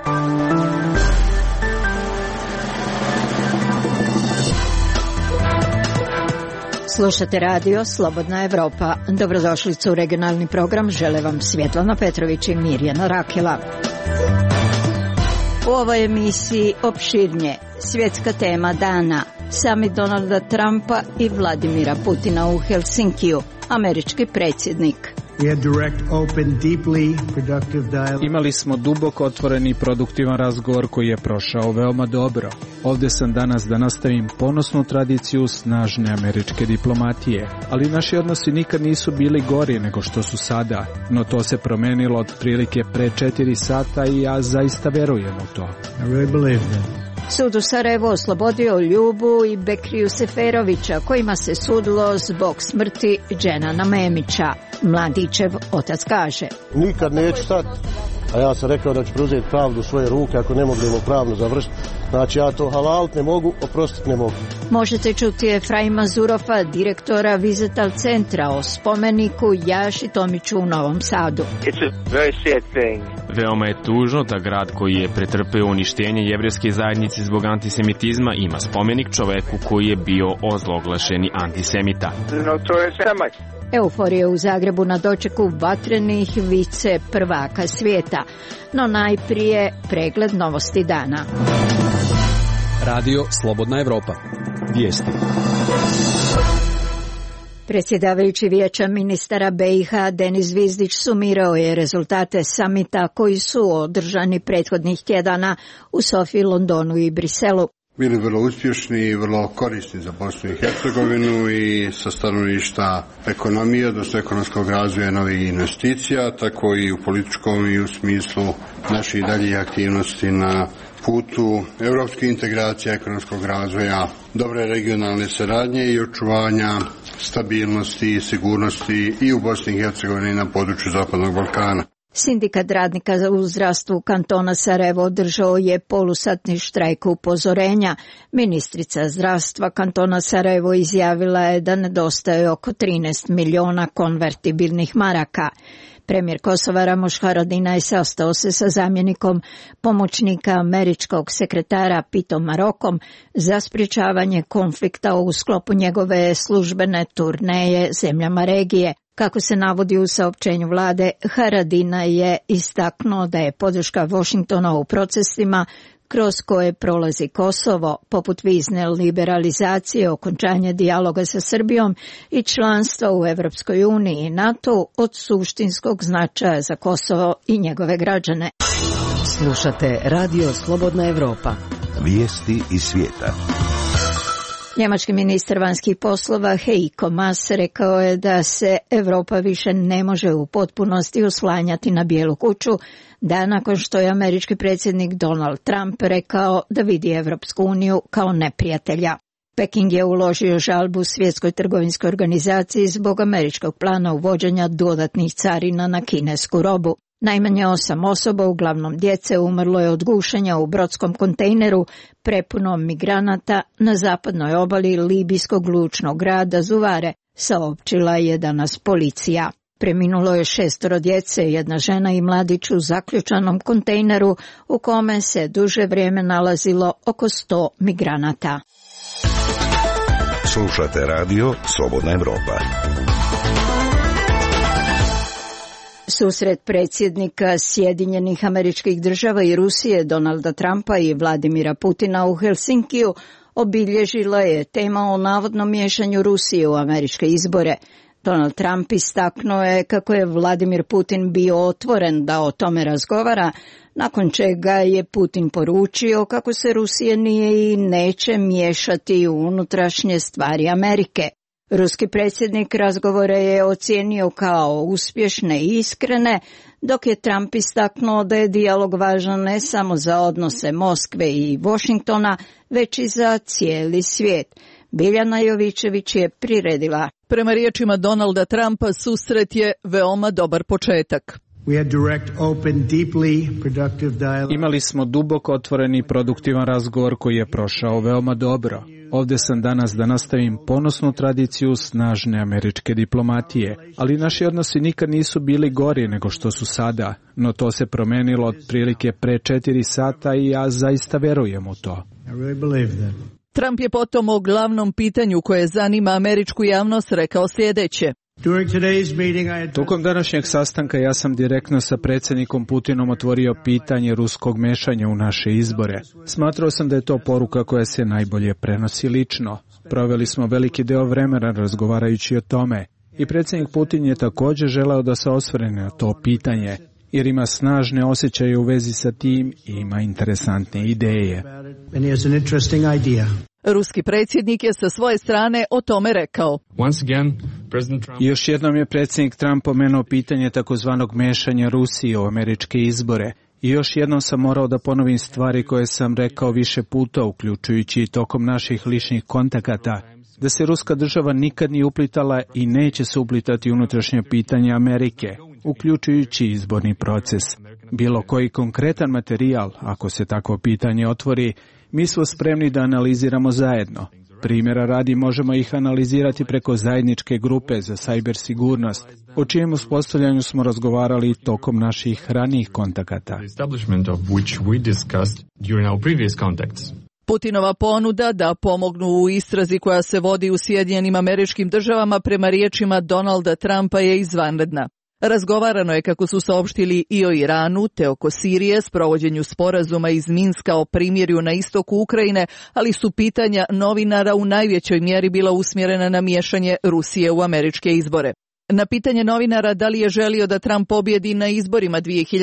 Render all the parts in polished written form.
Slušate radio Slobodna Evropa. Dobrodošlicu u regionalni program. Žele vam Svjetlana Petrović i Mirjana Rakela. U ovoj emisiji opširnije svjetska tema dana. Samit Donalda Trumpa i Vladimira Putina u Helsinkiju. Američki predsjednik. Imali smo duboko otvoreni i produktivan razgovor koji je prošao veoma dobro. Ovdje sam danas da nastavim ponosnu tradiciju snažne američke diplomatije, ali naši odnosi nikad nisu bili gori nego što su sada, no to se promenilo otprilike pre 4 sata i ja zaista verujem u to. Sud u Sarajevu oslobodio Ljubu i Bekriju Seferovića, kojima se sudilo zbog smrti Dženana Memića. Mladićev otac kaže: nikad neću stati, a ja sam rekao da ću preuzeti pravdu u svoje ruke ako ne mogu pravno završiti. Znači ja to halalit ne mogu, oprostit ne mogu. Možete čuti Efraima Zurofa, direktora Vizetal centra, o spomeniku Jaši Tomiću u Novom Sadu. Veoma je tužno da grad koji je pretrpeo uništenje jevrejske zajednice zbog antisemitizma ima spomenik čoveku koji je bio ozloglašeni antisemita. Euforija u Zagrebu na dočeku vatrenih vice prvaka svijeta. No najprije pregled novosti dana. Radio Slobodna Evropa. Vijesti. Predsjedavajući Vijeća ministara BiH Denis Zvizdić sumirao je rezultate samita koji su održani prethodnih tjedana u Sofiji, Londonu i Briselu. Bili vrlo uspješni i vrlo korisni za Bosnu i Hercegovinu i sa stanovišta ekonomije, odnosno ekonomskog razvoja novih investicija, tako i u političkom i u smislu naših daljih aktivnosti na putu europske integracije, ekonomskog razvoja, dobre regionalne saradnje i očuvanja stabilnosti i sigurnosti i u Bosni i Hercegovini i na području Zapadnog Balkana. Sindikat radnika u zdravstvu kantona Sarajevo održao je polusatni štrajk upozorenja. Ministrica zdravstva kantona Sarajevo izjavila je da nedostaje oko 13 miliona konvertibilnih maraka. Premijer Kosova Ramoš Haradinaj sastao se sa zamjenikom pomoćnika američkog sekretara Pitom Marokom za sprječavanje konflikta u sklopu njegove službene turneje zemljama regije. Kako se navodi u saopćenju vlade, Haradinaj je istaknuo da je podrška Washingtona u procesima kroz koje prolazi Kosovo, poput vizne liberalizacije, okončanje dijaloga sa Srbijom i članstva u Evropskoj uniji i NATO od suštinskog značaja za Kosovo i njegove građane. Slušate Radio Slobodna Evropa. Vijesti iz svijeta. Njemački ministar vanjskih poslova Heiko Maas rekao je da se Europa više ne može u potpunosti oslanjati na Bijelu kuću, da nakon što je američki predsjednik Donald Trump rekao da vidi Evropsku uniju kao neprijatelja. Peking je uložio žalbu Svjetskoj trgovinskoj organizaciji zbog američkog plana uvođenja dodatnih carina na kinesku robu. Najmanje 8 osoba, uglavnom djece, umrlo je od gušenja u brodskom kontejneru prepunom migranata na zapadnoj obali libijskog lučnog grada Zuvare, saopćila je danas policija. Preminulo je 6 djece, 1 žena i mladić u zaključanom kontejneru u kome se duže vrijeme nalazilo oko 100 migranata. Slušate radio Slobodna Evropa. Susret predsjednika Sjedinjenih Američkih Država i Rusije Donalda Trumpa i Vladimira Putina u Helsinkiju obilježila je tema o navodnom miješanju Rusije u američke izbore. Donald Trump istaknuo je kako je Vladimir Putin bio otvoren da o tome razgovara, nakon čega je Putin poručio kako se Rusija nije i neće miješati u unutrašnje stvari Amerike. Ruski predsjednik razgovore je ocijenio kao uspješne i iskrene, dok je Trump istaknuo da je dijalog važan ne samo za odnose Moskve i Washingtona, već i za cijeli svijet. Biljana Jovićević je priredila. Prema riječima Donalda Trumpa, susret je veoma dobar početak. Imali smo duboko otvoreni i produktivan razgovor koji je prošao veoma dobro. Ovde sam danas da nastavim ponosnu tradiciju snažne američke diplomatije, ali naši odnosi nikad nisu bili gori nego što su sada, no to se promenilo otprilike pre 4 sata i ja zaista verujem u to. Trump je potom o glavnom pitanju koje zanima američku javnost rekao sljedeće. Tokom današnjeg sastanka ja sam direktno sa predsjednikom Putinom otvorio pitanje ruskog mešanja u naše izbore. Smatrao sam da je to poruka koja se najbolje prenosi lično. Proveli smo veliki deo vremena razgovarajući o tome i predsjednik Putin je također želeo da se osvrne na to pitanje, jer ima snažne osjećaje u vezi sa tim i ima interesantne ideje. Ruski predsjednik je sa svoje strane o tome rekao. Još jednom je predsjednik Trump pomenuo pitanje takozvanog mešanja Rusije u američke izbore. I još jednom sam morao da ponovim stvari koje sam rekao više puta, uključujući i tokom naših ličnih kontakata, da se ruska država nikad nije uplitala i neće se uplitati unutrašnje pitanje Amerike, uključujući izborni proces. Bilo koji konkretan materijal, ako se takvo pitanje otvori, mi smo spremni da analiziramo zajedno. Primjera radi možemo ih analizirati preko zajedničke grupe za sajber sigurnost, o čijem uspostavljanju smo razgovarali tokom naših ranijih kontakata. Putinova ponuda da pomognu u istrazi koja se vodi u Sjedinjenim Američkim Državama prema riječima Donalda Trumpa je izvanredna. Razgovarano je, kako su saopštili, i o Iranu, te oko Sirije, sprovođenju sporazuma iz Minska o primirju na istoku Ukrajine, ali su pitanja novinara u najvećoj mjeri bila usmjerena na miješanje Rusije u američke izbore. Na pitanje novinara da li je želio da Trump pobjedi na izborima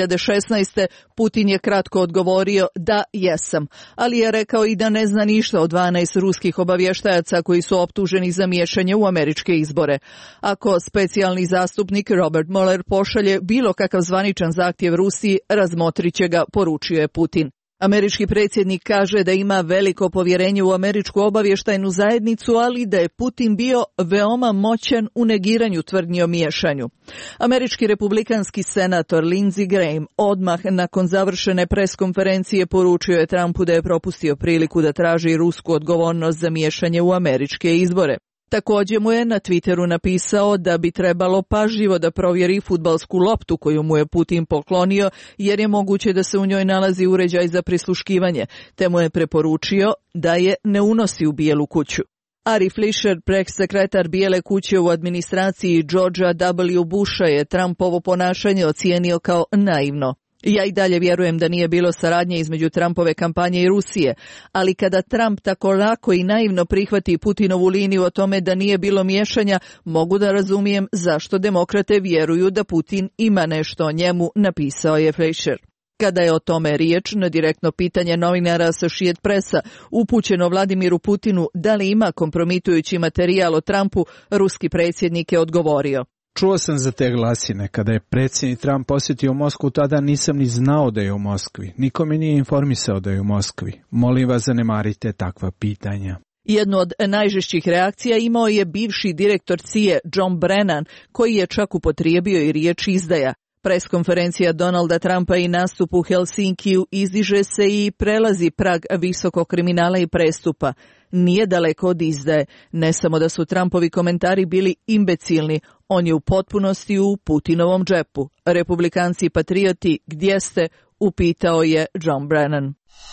2016. Putin je kratko odgovorio da jesam, ali je rekao i da ne zna ništa o 12 ruskih obavještajaca koji su optuženi za miješanje u američke izbore. Ako specijalni zastupnik Robert Mueller pošalje bilo kakav zvaničan zahtjev Rusiji, razmotrit će ga, poručio je Putin. Američki predsjednik kaže da ima veliko povjerenje u američku obavještajnu zajednicu, ali da je Putin bio veoma moćan u negiranju tvrdnji o miješanju. Američki republikanski senator Lindsey Graham odmah nakon završene preskonferencije poručio je Trumpu da je propustio priliku da traži rusku odgovornost za miješanje u američke izbore. Također mu je na Twitteru napisao da bi trebalo pažljivo da provjeri fudbalsku loptu koju mu je Putin poklonio, jer je moguće da se u njoj nalazi uređaj za prisluškivanje, te mu je preporučio da je ne unosi u Bijelu kuću. Ari Fleischer, sekretar Bijele kuće u administraciji Georgea W. Busha, je Trumpovo ponašanje ocijenio kao naivno. Ja i dalje vjerujem da nije bilo saradnje između Trumpove kampanje i Rusije, ali kada Trump tako lako i naivno prihvati Putinovu liniju o tome da nije bilo miješanja, mogu da razumijem zašto demokrate vjeruju da Putin ima nešto o njemu, napisao je Fleischer. Kada je o tome riječ, na direktno pitanje novinara Associated Pressa upućeno Vladimiru Putinu da li ima kompromitujući materijal o Trumpu, ruski predsjednik je odgovorio. Čuo sam za te glasine. Kada je predsjednik Trump posjetio Moskvu, tada nisam ni znao da je u Moskvi. Niko me nije informisao da je u Moskvi. Molim vas, zanemarite takva pitanja. Jednu od najžešćih reakcija imao je bivši direktor CIA John Brennan, koji je čak upotrijebio i riječ izdaja. Preskonferencija Donalda Trumpa i nastup u Helsinkiju izdiže se i prelazi prag visokog kriminala i prestupa. Nije daleko od izdaje. Ne samo da su Trumpovi komentari bili imbecilni, on je u potpunosti u Putinovom džepu. Republikanci patrioti, gdje ste? Upitao je John Brennan.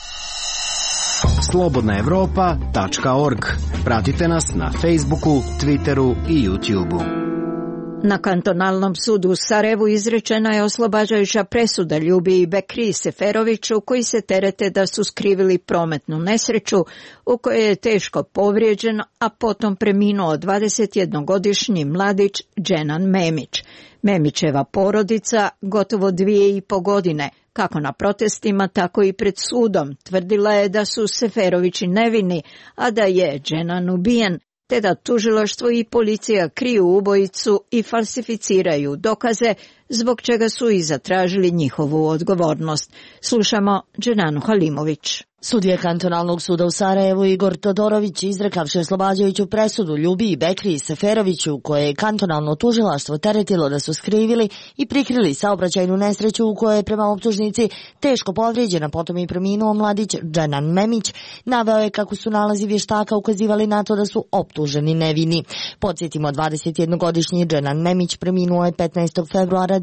Slobodnaevropa.org. Pratite nas na Facebooku, Twitteru i YouTubeu. Na kantonalnom sudu u Sarajevu izrečena je oslobađajuća presuda Ljubiji Bekri Seferoviću, koji se terete da su skrivili prometnu nesreću u kojoj je teško povrijeđen, a potom preminuo 21-godišnji mladić Dženan Memić. Memićeva porodica gotovo 2,5 godine, kako na protestima, tako i pred sudom, tvrdila je da su Seferovići nevini, a da je Dženan ubijen, te da tužilaštvo i policija kriju ubojicu i falsificiraju dokaze zbog čega su i zatražili njihovu odgovornost. Slušamo Dženanu Halimović. Sudija kantonalnog suda u Sarajevu Igor Todorović, izrekavši oslobađajuću presudu Ljubiji Bekri i Seferoviću, koje je kantonalno tužilaštvo teretilo da su skrivili i prikrili saobraćajnu nesreću u kojoj je prema optužnici teško povrijeđena, potom i preminuo mladić Dženan Memić, naveo je kako su nalazi vještaka ukazivali na to da su optuženi nevini. Podsjetimo, 21-godišnji Dženan Memić preminuo je 15. februara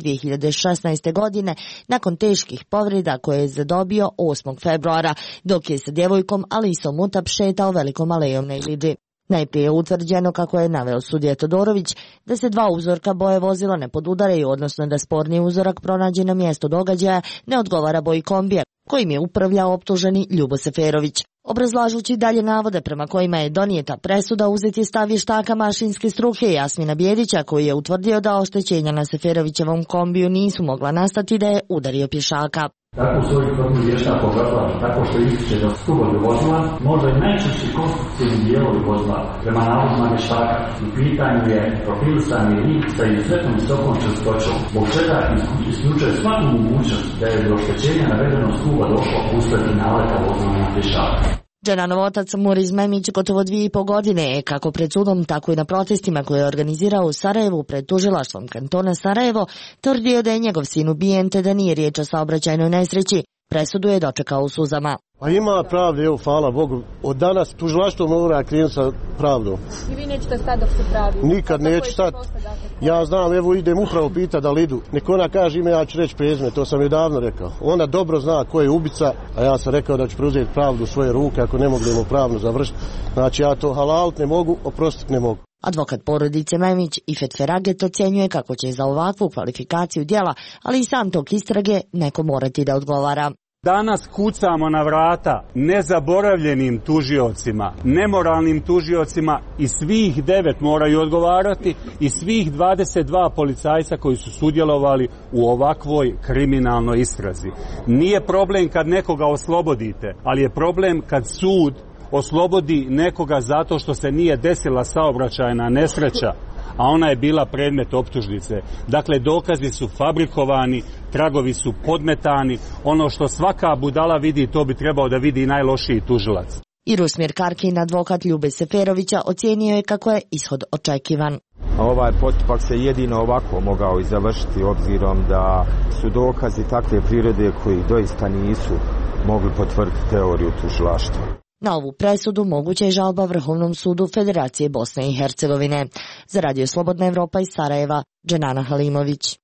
2016. godine nakon teških povreda koje je zadobio 8. februara, dok je sa djevojkom Alisom Mutap šetao velikom alejom na Ilidži. Najprije je utvrđeno, kako je naveo sudija Todorović, da se dva uzorka boje vozila ne podudaraju, odnosno da sporni uzorak pronađen na mjesto događaja ne odgovara boji kombija, kojim je upravljao optuženi Ljubo Seferović. Obrazlažući dalje navode prema kojima je donijeta presuda, uzet je stav vještaka mašinske struke Jasmina Bjedića, koji je utvrdio da oštećenja na Seferovićevom kombiju nisu mogla nastati da je udario pješaka. Tako svoj tvrdnju vještak obrazlaže tako što ističe da stubovi vozila, možda i najčešći konstrukcijni dijelovi vozila, prema navodima vještaka, u pitanju je profilisani lik sa izuzetnom visokom čvrstoćom, zbog čega isključuje svaku mogućnost da je do oštećenja navedenog stuba došlo usled naleta vozila na pješaka. Dženanov otac Muriz Memić gotovo 2,5 godine je, kako pred sudom, tako i na protestima koje je organizirao u Sarajevu pred tužilaštvom kantona Sarajevo, tvrdio da je njegov sin ubijen te da nije riječ o saobraćajnoj nesreći. Presudu je dočekao u suzama. A ima pravde, evo, hvala Bogu. Od danas tužilaštvo mora krenuti sa pravdom. I vi nećete stati dok se pravi? Nikad neću stati. Ja znam, evo idem upravo pitati da li idu. Nek ona kaže ime, ja ću reći prezime, to sam joj davno rekao. Ona dobro zna ko je ubica, a ja sam rekao da ću preuzeti pravdu u svoje ruke ako ne mogu pravno završiti. Znači ja to halalit ne mogu, oprostiti ne mogu. Advokat porodice Memić Ifet Feraget ocjenjuje kako će za ovakvu kvalifikaciju djela, ali i sam tok istrage, neko morati da odgovara. Danas kucamo na vrata nezaboravljenim tužiocima, nemoralnim tužiocima i svih 9 moraju odgovarati i svih 22 policajca koji su sudjelovali u ovakvoj kriminalnoj istrazi. Nije problem kad nekoga oslobodite, ali je problem kad sud oslobodi nekoga zato što se nije desila saobraćajna nesreća, a ona je bila predmet optužnice. Dakle, dokazi su fabrikovani, tragovi su podmetani, ono što svaka budala vidi, to bi trebao da vidi i najlošiji tužilac. I Rusmir Karkin, advokat Ljube Seferovića, ocijenio je kako je ishod očekivan. Ovaj postupak se jedino ovako mogao i završiti, obzirom da su dokazi takve prirode koji doista nisu mogli potvrditi teoriju tužilaštva. Na ovu presudu moguća je žalba Vrhovnom sudu Federacije Bosne i Hercegovine. Za Radio Slobodna Evropa iz Sarajeva, Dženana Halimović.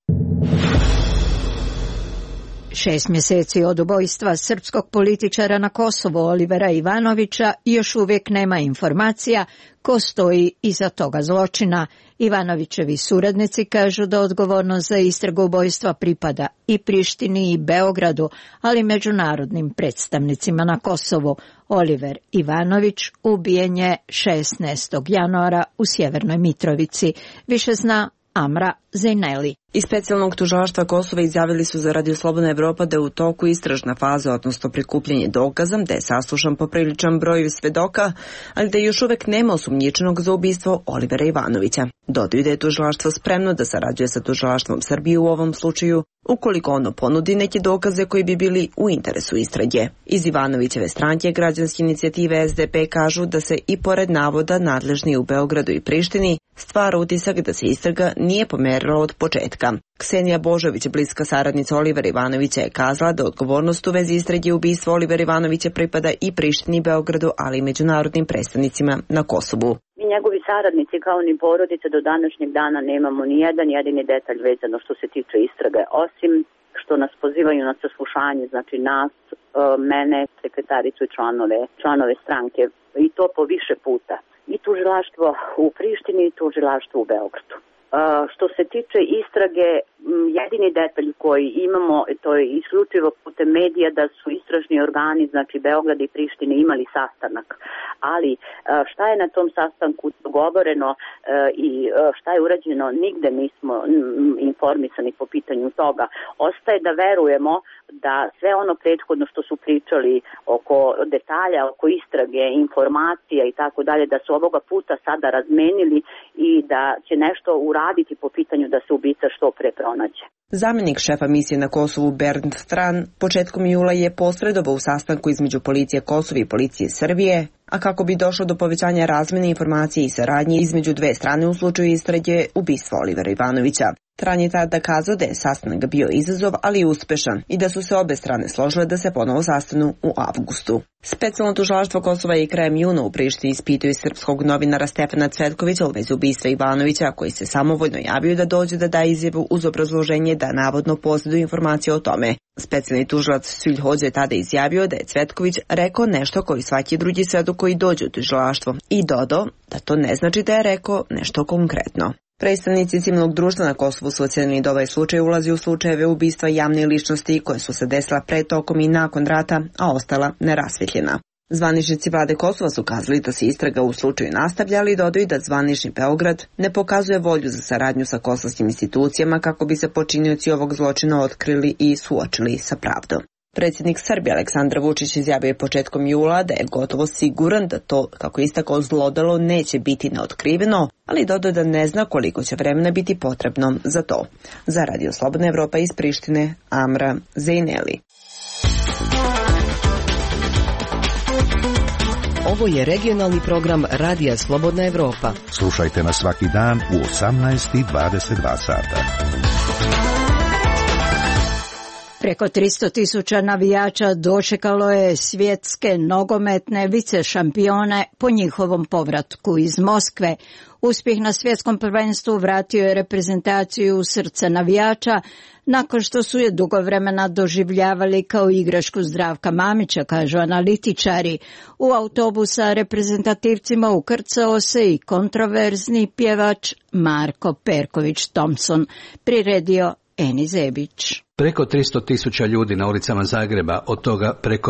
6 mjeseci od ubojstva srpskog političara na Kosovu Olivera Ivanovića još uvijek nema informacija ko stoji iza toga zločina. Ivanovićevi suradnici kažu da odgovornost za istragu ubojstva pripada i Prištini i Beogradu, ali međunarodnim predstavnicima na Kosovu. Oliver Ivanović ubijen je 16. januara u Sjevernoj Mitrovici. Više zna Amra Zejneli. Iz specijalnog tužilaštva Kosova izjavili su za Radio Slobodna Evropa da je u toku istražna faza, odnosno prikupljanje dokaza, da je saslušan popriličan broj svedoka, ali da još uvek nema osumnjičenog za ubistvo Olivera Ivanovića. Dodaju da je tužilaštvo spremno da sarađuje sa tužilaštvom Srbije u ovom slučaju, ukoliko ono ponudi neke dokaze koji bi bili u interesu istrage. Iz Ivanovićeve stranke Građanske inicijative SDP kažu da se i pored navoda nadležni u Beogradu i Prištini stvara utisak da se istraga nije pomerila od početka. Ksenija Božović, bliska saradnica Olivera Ivanovića, je kazala da odgovornost u vezi istrage ubistva Olivera Ivanovića pripada i Prištini i Beogradu, ali i međunarodnim predstavnicima na Kosovu. Mi njegovi saradnici kao ni porodice do današnjeg dana nemamo ni jedan jedini detalj vezano što se tiče istrage, osim što nas pozivaju na saslušanje, znači nas, mene, sekretaricu i članove stranke, i to po više puta. I tužilaštvo u Prištini i tužilaštvo u Beogradu. Što se tiče istrage, jedini detalj koji imamo, to je isključivo putem medija, da su istražni organi, znači Beograd i Prištine, imali sastanak. Ali šta je na tom sastanku dogovoreno i šta je urađeno, nigde nismo informisani po pitanju toga. Ostaje da verujemo da sve ono prethodno što su pričali oko detalja, oko istrage, informacija i tako dalje, da su ovoga puta sada razmenili i da će nešto uraditi po pitanju da se ubica što pre pronađe. Zamjenik šefa misije na Kosovu Bernd Stran početkom jula je posredovao u sastanku između policije Kosova i policije Srbije, a kako bi došlo do povećanja razmene informacije i saradnje između dve strane u slučaju istrage ubistva Olivera Ivanovića. Tran je tada kazao da je sastanak bio izazov, ali i uspešan i da su se obe strane složile da se ponovo sastanu u avgustu. Specijalno tužilaštvo Kosova je krajem juna u Prištini ispitao srpskog novinara Stefana Cvetkovića u vezi ubistva Ivanovića, koji se samovoljno javio da dođe da daje izjavu uz obrazloženje da navodno posjeduje informacije o tome. Specijalni tužilac Svilj Hođe je tada izjavio da je Cvetković rekao nešto koji svaki drugi svedok koji dođe u tužilaštvo i dodao da to ne znači da je rekao nešto konkretno. Predstavnici civilnog društva na Kosovu su ocenili da ovaj slučaj ulazi u slučajeve ubistva javne ličnosti koje su se desila pre, tokom i nakon rata, a ostala nerasvetljena. Zvaničnici vlade Kosova su kazali da se istraga u slučaju nastavlja, ali dodaju da zvanični Beograd ne pokazuje volju za saradnju sa kosovskim institucijama kako bi se počinioci ovog zločina otkrili i suočili sa pravdom. Predsjednik Srbije Aleksandar Vučić izjavio je početkom jula da je gotovo siguran da to, kako istakao, zlodelo neće biti neotkriveno, ali dodao da ne zna koliko će vremena biti potrebno za to. Za Radio Slobodna Evropa iz Prištine, Amra Zejneli. Ovo je regionalni program Radija Slobodna Evropa. Slušajte nas svaki dan u 18:22 sata. Preko 300.000 navijača dočekalo je svjetske nogometne vicešampione po njihovom povratku iz Moskve. Uspjeh na svjetskom prvenstvu vratio je reprezentaciju u srce navijača nakon što su je dugo vremena doživljavali kao igračku Zdravka Mamića, kažu analitičari. U autobus sa reprezentativcima ukrcao se i kontroverzni pjevač Marko Perković Thompson, priredio Eni Zebić. Preko 300.000 ljudi na ulicama Zagreba, od toga preko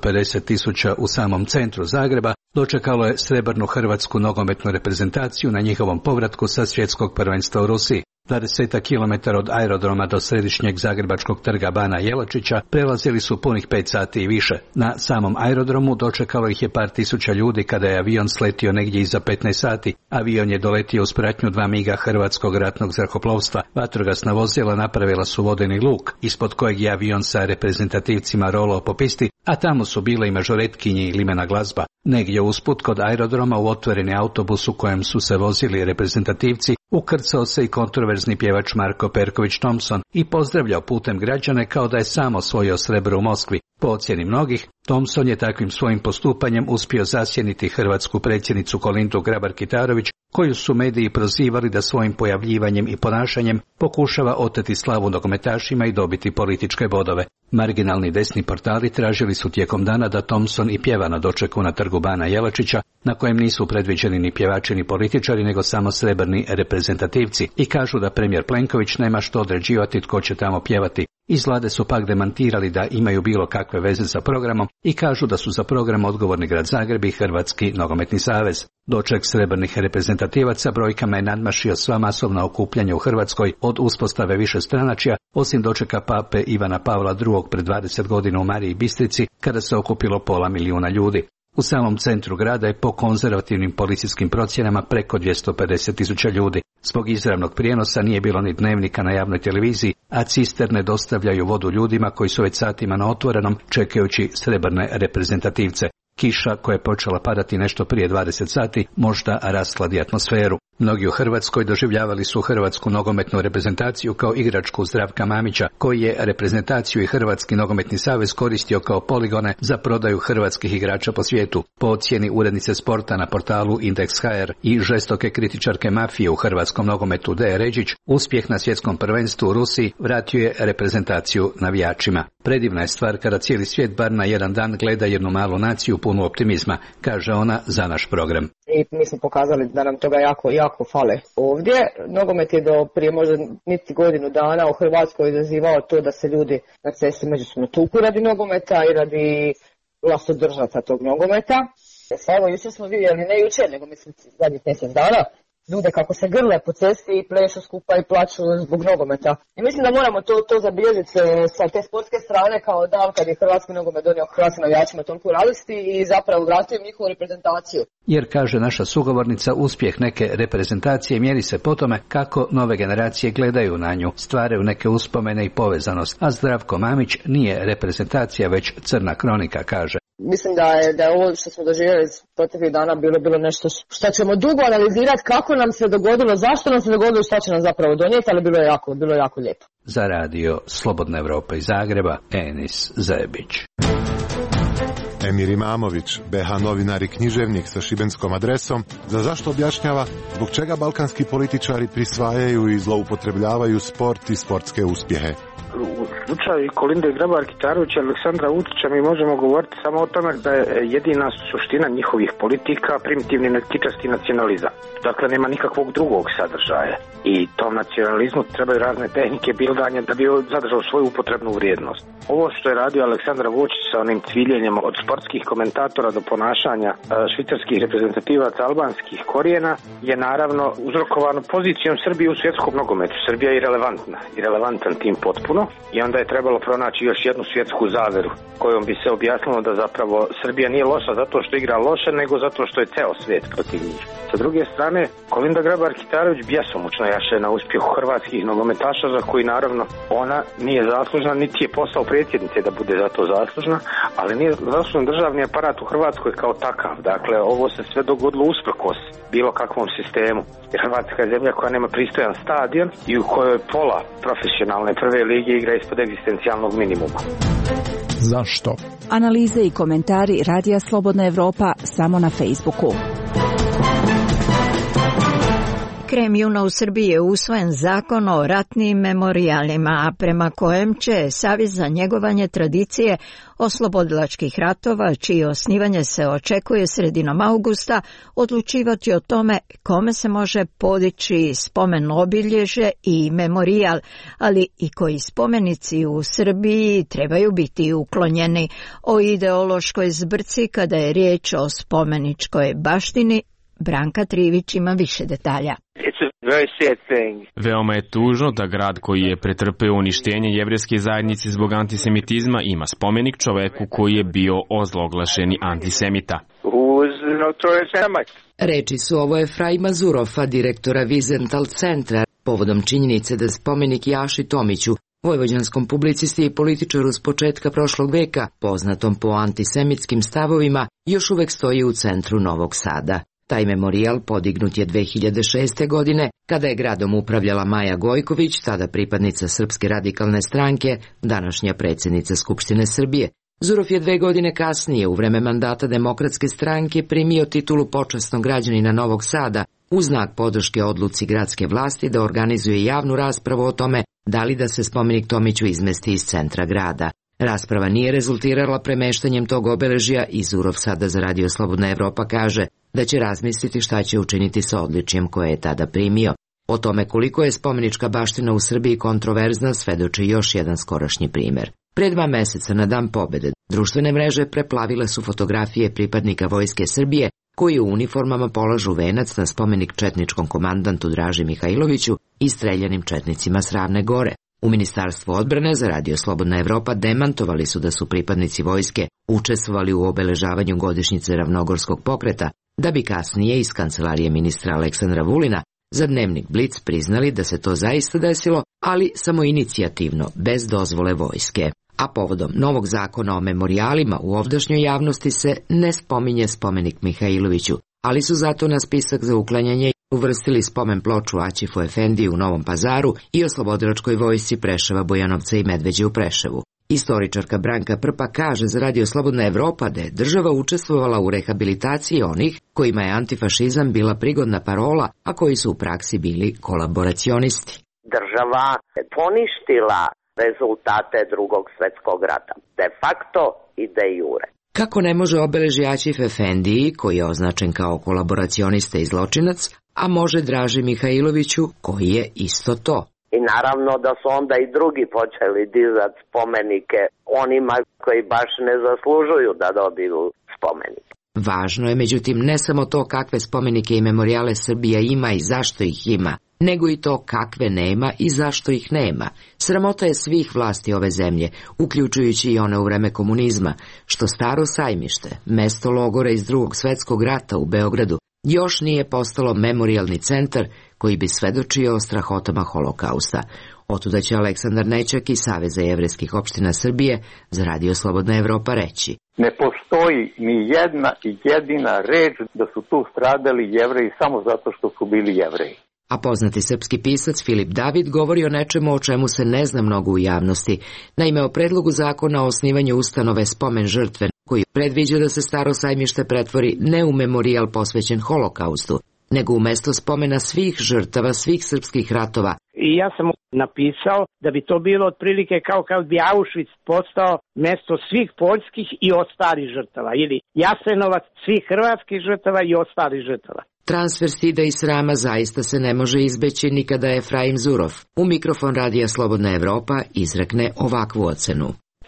250.000 u samom centru Zagreba, dočekalo je srebrnu hrvatsku nogometnu reprezentaciju na njihovom povratku sa svjetskog prvenstva u Rusiji. 20 km od aerodroma do središnjeg zagrebačkog trga Bana Jelačića prelazili su punih 5 sati i više. Na samom aerodromu dočekalo ih je par tisuća ljudi kada je avion sletio negdje iza 15 sati. Avion je doletio uz pratnju 2 miga hrvatskog ratnog zrakoplovstva. Vatrogasna vozila napravila su vodeni luk, ispod kojeg je avion sa reprezentativcima rolao po pisti, a tamo su bile i mažoretkinje i limena glazba. Negdje usput kod aerodroma u otvoreni autobus u kojem su se vozili reprezentativci ukrcao se i kontroverzni pjevač Marko Perković Thompson i pozdravljao putem građane kao da je sam osvojio srebro u Moskvi. Po ocjeni mnogih, Thompson je takvim svojim postupanjem uspio zasjeniti hrvatsku predsjednicu Kolindu Grabar-Kitarović, koju su mediji prozivali da svojim pojavljivanjem i ponašanjem pokušava oteti slavu nogometašima i dobiti političke bodove. Marginalni desni portali tražili su tijekom dana da Thompson i pjeva na dočeku na trgu Bana Jelačića, na kojem nisu predviđeni ni pjevači ni političari, nego samo srebrni reprezentativci, i kažu da premijer Plenković nema što određivati tko će tamo pjevati. Iz vlade su pak demantirali da imaju bilo kakve veze sa programom i kažu da su za program odgovorni Grad Zagreb i Hrvatski nogometni savez. Doček srebrnih reprezentativaca brojkama je nadmašio sva masovna okupljanja u Hrvatskoj od uspostave višestranačja, osim dočeka pape Ivana Pavla II pred 20 godina u Mariji Bistrici, kada se okupilo 500.000 ljudi. U samom centru grada je po konzervativnim policijskim procjenama preko 250.000 ljudi. Zbog izravnog prijenosa nije bilo ni dnevnika na javnoj televiziji, a cisterne dostavljaju vodu ljudima koji su već satima na otvorenom čekajući srebrne reprezentativce. Kiša, koja je počela padati nešto prije 20 sati, možda raskladi atmosferu. Mnogi u Hrvatskoj doživljavali su hrvatsku nogometnu reprezentaciju kao igračku Zdravka Mamića, koji je reprezentaciju i Hrvatski nogometni savez koristio kao poligone za prodaju hrvatskih igrača po svijetu. Po ocjeni urednice sporta na portalu Index.hr i žestoke kritičarke mafije u hrvatskom nogometu D. Ređić, uspjeh na svjetskom prvenstvu u Rusiji vratio je reprezentaciju navijačima. Predivna je stvar kada cijeli svijet bar na jedan dan gleda jednu malu naciju punu optimizma, kaže ona za naš program. I mi smo pokazali da nam toga jako fale ovdje. Nogomet je do prije možda niti godinu dana u Hrvatskoj izazivao to da se ljudi na cesti međusobno tuku radi nogometa i radi vlastodržaca tog nogometa. Evo, jučer smo vidjeli, ne jučer, nego mislim zadnjih mjesec dana, ljude kako se grle po cesti i plešu skupa i plaću zbog nogometa. I mislim da moramo to zabilježiti sa te sportske strane kao dan kad je hrvatski nogomet donio hrvatskim navijačima toliko radosti i zapravo vratio njihovu reprezentaciju. Jer, kaže naša sugovornica, uspjeh neke reprezentacije mjeri se po tome kako nove generacije gledaju na nju, stvaraju neke uspomene i povezanost, a Zdravko Mamić nije reprezentacija već crna kronika, kaže. Mislim da je ovo što smo doživjeli proteklih dana bilo nešto što ćemo dugo analizirati kako nam se dogodilo, zašto nam se dogodilo i što će nam zapravo donijeti, ali bilo je jako lijepo. Za radio Slobodna Evropa iz Zagreba, Enis Zebić. Emir Imamović, BH novinar i književnik sa šibenskom adresom, zašto objašnjava zbog čega balkanski političari prisvajaju i zloupotrebljavaju sport i sportske uspjehe. U slučaju Kolinde Grabar-Kitarovića i Aleksandra Vučića mi možemo govoriti samo o tome da je jedina suština njihovih politika primitivni kičasti nacionalizam. Dakle, nema nikakvog drugog sadržaja i tom nacionalizmu trebaju razne tehnike bildanja da bi zadržao svoju upotrebnu vrijednost. Ovo što je radio Aleksandar Vučić sa onim cviljenjem od sportskih komentatora do ponašanja švicarskih reprezentativaca albanskih korijena je naravno uzrokovano pozicijom Srbije u svjetskom nogometu. Srbija je irelevantan tim potpuno i onda je trebalo pronaći još jednu svjetsku zaveru kojom bi se objasnilo da zapravo Srbija nije loša zato što igra loše, nego zato što je ceo svijet protiv njih. Sa druge strane, Kolinda Grabar-Kitarović bjesomučno jaše na uspjehu hrvatskih nogometaša za koji naravno ona nije zaslužna, niti je posao predsjednice da bude za to zaslužna, ali nije zaslužan državni aparat u Hrvatskoj kao takav. Dakle, ovo se sve dogodilo usprkos bilo kakvom sistemu. Jer Hrvatska je zemlja koja nema pristojan stadion i u kojoj pola profesionalne prve lige igra ispod egzistencijalnog minimuma. Zašto? Analize i komentari Radija Slobodna Evropa samo na Facebooku. Krajem juna u Srbiji je usvojen zakon o ratnim memorijalima, a prema kojem će Savez za njegovanje tradicije oslobodilačkih ratova, čije osnivanje se očekuje sredinom augusta, odlučivati o tome kome se može podići spomen obilježje i memorijal, ali i koji spomenici u Srbiji trebaju biti uklonjeni. O ideološkoj zbrci kada je riječ o spomeničkoj baštini, Branka Trivić ima više detalja. Veoma je tužno da grad koji je pretrpeo uništenje jevrejske zajednice zbog antisemitizma ima spomenik čoveku koji je bio ozloglašeni antisemita. Reči su ovo Efraima Zurofa, direktora Wiesenthal centra, povodom činjenice da spomenik Jaši Tomiću, vojvođanskom publicisti i političaru s početka prošlog veka, poznatom po antisemitskim stavovima, još uvek stoji u centru Novog Sada. Taj memorijal podignut je 2006. godine, kada je gradom upravljala Maja Gojković, tada pripadnica Srpske radikalne stranke, današnja predsjednica Skupštine Srbije. Zurov je 2 godine kasnije, u vreme mandata Demokratske stranke, primio titulu počasnog građanina Novog Sada, u znak podrške odluci gradske vlasti da organizuje javnu raspravu o tome da li da se spomenik Tomiću izmesti iz centra grada. Rasprava nije rezultirala premeštanjem tog obeležja i Zurov sada za Radio Slobodna Evropa kaže da će razmisliti šta će učiniti sa odličjem koje je tada primio. O tome koliko je spomenička baština u Srbiji kontroverzna svedoči još jedan skorašnji primjer. Pre 2 meseca na Dan pobede društvene mreže preplavile su fotografije pripadnika Vojske Srbije koji u uniformama polažu venac na spomenik četničkom komandantu Draži Mihajloviću i streljanim četnicima s Ravne Gore. U Ministarstvu odbrane za Radio Slobodna Evropa demantovali su da su pripadnici vojske učestvovali u obeležavanju godišnjice Ravnogorskog pokreta, da bi kasnije iz kancelarije ministra Aleksandra Vulina za dnevnik Blic priznali da se to zaista desilo, ali samo inicijativno, bez dozvole vojske. A povodom novog zakona o memorijalima u ovdašnjoj javnosti se ne spominje spomenik Mihajloviću, ali su zato na spisak za uklanjanje uvrstili spomen ploču Aćifu Efendiju u Novom Pazaru i oslobodilačkoj vojsci Preševa, Bojanovca i Medveđe u Preševu. Istoričarka Branka Prpa kaže za Radio Slobodna Evropa da je država učestvovala u rehabilitaciji onih kojima je antifašizam bila prigodna parola, a koji su u praksi bili kolaboracionisti. Država je poništila rezultate Drugog svjetskog rata, de facto i de jure. Kako ne može obeleži Aćif Efendiji, koji je označen kao kolaboracionista i zločinac, a može Draži Mihajloviću, koji je isto to. I naravno da su onda i drugi počeli dizati spomenike onima koji baš ne zaslužuju da dobiju spomenik. Važno je, međutim, ne samo to kakve spomenike i memorijale Srbija ima i zašto ih ima, nego i to kakve nema i zašto ih nema. Sramota je svih vlasti ove zemlje, uključujući i one u vreme komunizma, što Staro sajmište, mesto logora iz Drugog svetskog rata u Beogradu, još nije postalo memorijalni centar koji bi svedočio o strahotama holokausta. Otuda će Aleksandar Nećak iz Saveza jevrejskih opština Srbije za Radio Slobodna Evropa reći: ne postoji ni jedna i jedina reč da su tu stradali Jevreji samo zato što su bili Jevreji. A poznati srpski pisac Filip David govori o nečemu o čemu se ne zna mnogo u javnosti. Naime, o predlogu zakona o osnivanju ustanove Spomen žrtve, koji predviđa da se Staro sajmište pretvori ne u memorijal posvećen holokaustu, nego u mesto spomena svih žrtava, svih srpskih ratova. I ja sam napisao da bi to bilo otprilike kao kad bi Auschwitz postao mesto svih poljskih i ostalih žrtava, ili Jasenovac svih hrvatskih žrtava i ostalih žrtava. Transfer stida i srama zaista se ne može izbeći ni kada Efraim Zurov u mikrofon Radija Slobodna Evropa izrekne ovakvu ocenu.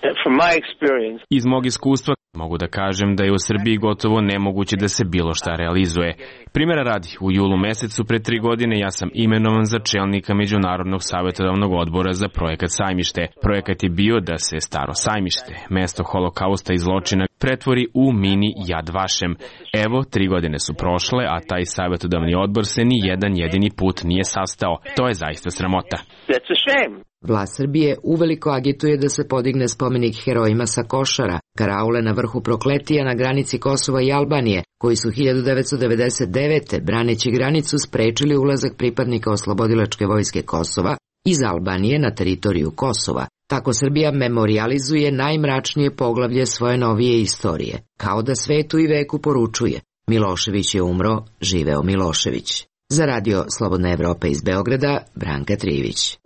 Iz mog iskustva mogu da kažem da je u Srbiji gotovo nemoguće da se bilo šta realizuje. Primjera radi, u julu mesecu pre 3 godine ja sam imenovan za čelnika Međunarodnog savjetodavnog odbora za projekat Sajmište. Projekat je bio da se Staro sajmište, mesto holokausta i zločina, pretvori u mini Yad Vashem. Evo, 3 godine su prošle, a taj savjetodavni odbor se ni jedan jedini put nije sastao. To je zaista sramota. Vlast Srbije uveliko agituje da se podigne spomenik herojima sa Košara, karaule na vrhu Prokletija na granici Kosova i Albanije, koji su 1999. braneći granicu sprečili ulazak pripadnika oslobodilačke vojske Kosova iz Albanije na teritoriju Kosova. Tako Srbija memorijalizuje najmračnije poglavlje svoje novije istorije, kao da svetu i veku poručuje: Milošević je umro, živeo Milošević. Za Radio Slobodna Evropa iz Beograda, Branka Trivić.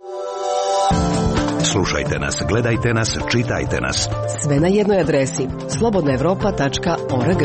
Slušajte nas, gledajte nas, čitajte nas. Sve na jednoj adresi slobodnaevropa.org.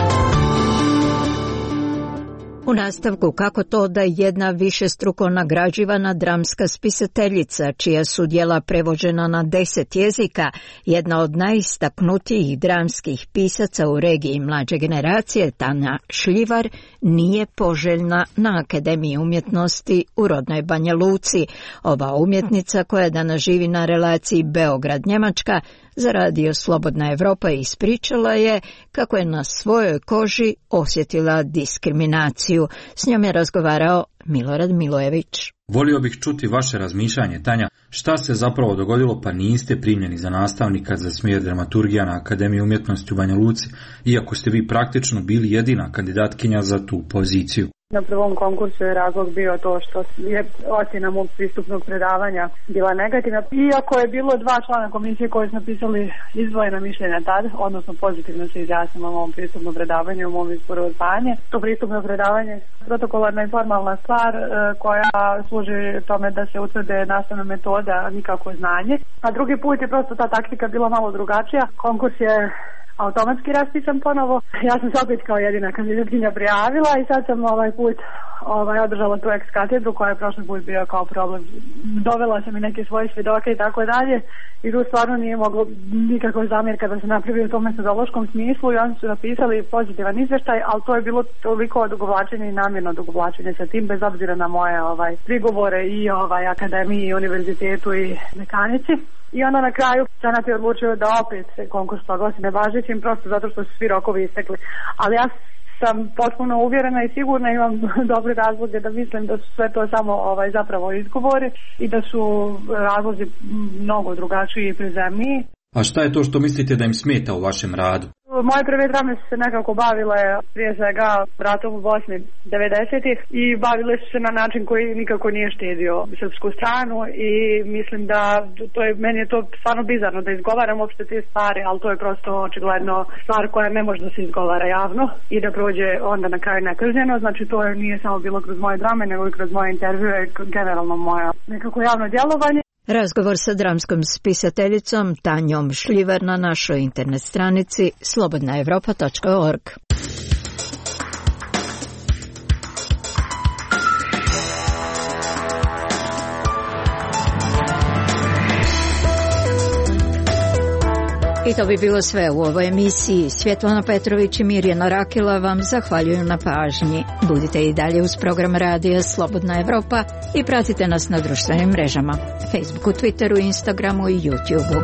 U nastavku kako to da jedna višestruko nagrađivana dramska spisateljica, čija su djela prevođena na 10 jezika, jedna od najistaknutijih dramskih pisaca u regiji mlađe generacije, Tanja Šljivar, nije poželjna na Akademiji umjetnosti u rodnoj Banja Luci. Ova umjetnica, koja danas živi na relaciji Beograd-Njemačka, za Radio Slobodna Evropa ispričala je kako je na svojoj koži osjetila diskriminaciju. S njom je razgovarao Milorad Milojević. Volio bih čuti vaše razmišljanje, Tanja. Šta se zapravo dogodilo pa niste primljeni za nastavnika za smjer dramaturgija na Akademiji umjetnosti u Banja Luci, iako ste vi praktično bili jedina kandidatkinja za tu poziciju? Na prvom konkursu je razlog bio to što je ocjena mog pristupnog predavanja bila negativna. Iako je bilo 2 člana komisije koji su napisali izdvojena mišljenja tad, odnosno pozitivno se izjasnilo o mom pristupnom predavanju, o mom izboru od zvanje. To pristupno predavanje je protokolarna i formalna stvar koja služi tome da se utvrde nastavna metoda, a nikako znanje. A drugi put je prosto ta taktika bila malo drugačija. Konkurs je automatski raspisan ponovo. Ja sam se opet kao jedina kandidatkinja prijavila i sad sam ovaj put održala tu ex katedru koja je prošli put bio kao problem. Dovela sam i neke svoje svjedoke i tako dalje i tu stvarno nije moglo nikakvog zamjerka da se napravi u tom metodološkom smislu i oni su napisali pozitivan izvještaj, ali to je bilo toliko odugovlačenje i namjerno odugovlačenje sa tim bez obzira na moje prigovore i akademiji i univerzitetu i mekanici. I onda na kraju senat je odlučio da opet se konkurs proglasi nevažećim prosto zato što su svi rokovi istekli. Ali ja sam potpuno uvjerena i sigurna, imam dobre razloge da mislim da su sve to samo zapravo izgovori i da su razlozi mnogo drugačiji i prizemniji. A šta je to što mislite da im smeta u vašem radu? Moje prve drame su se nekako bavile prije svega ratom u Bosni 90-ih i bavile su se na način koji nikako nije štedio srpsku stranu i mislim da meni je to stvarno bizarno da izgovaram uopšte te stvari, ali to je prosto očigledno stvar koja ne može da se izgovara javno i da prođe onda na kraju nekažnjeno. Znači to nije samo bilo kroz moje drame nego i kroz moje intervjue i generalno moje nekako javno djelovanje. Razgovor sa dramskom spisateljicom Tanjom Šljivar na našoj internet stranici slobodnaevropa.org. I to bi bilo sve u ovoj emisiji. Svjetlana Petrović i Mirjana Rakila vam zahvaljuju na pažnji. Budite i dalje uz program radija Slobodna Evropa i pratite nas na društvenim mrežama, Facebooku, Twitteru, Instagramu i YouTubeu.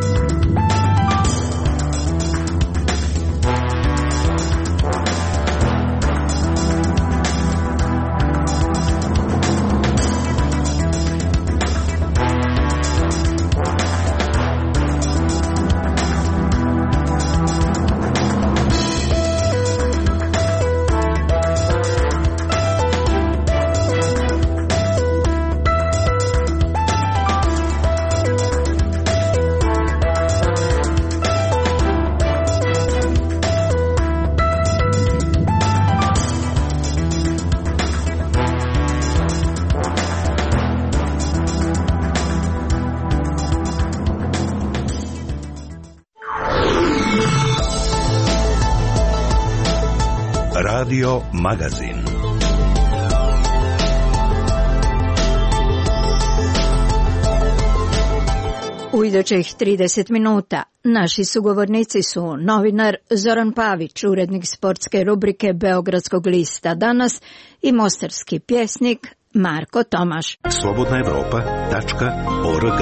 Radio Magazin. U idućih 30 minuta naši sugovornici su novinar Zoran Pavić, urednik sportske rubrike Beogradskog lista Danas i mostarski pjesnik Marko Tomaš. slobodnaevropa.org.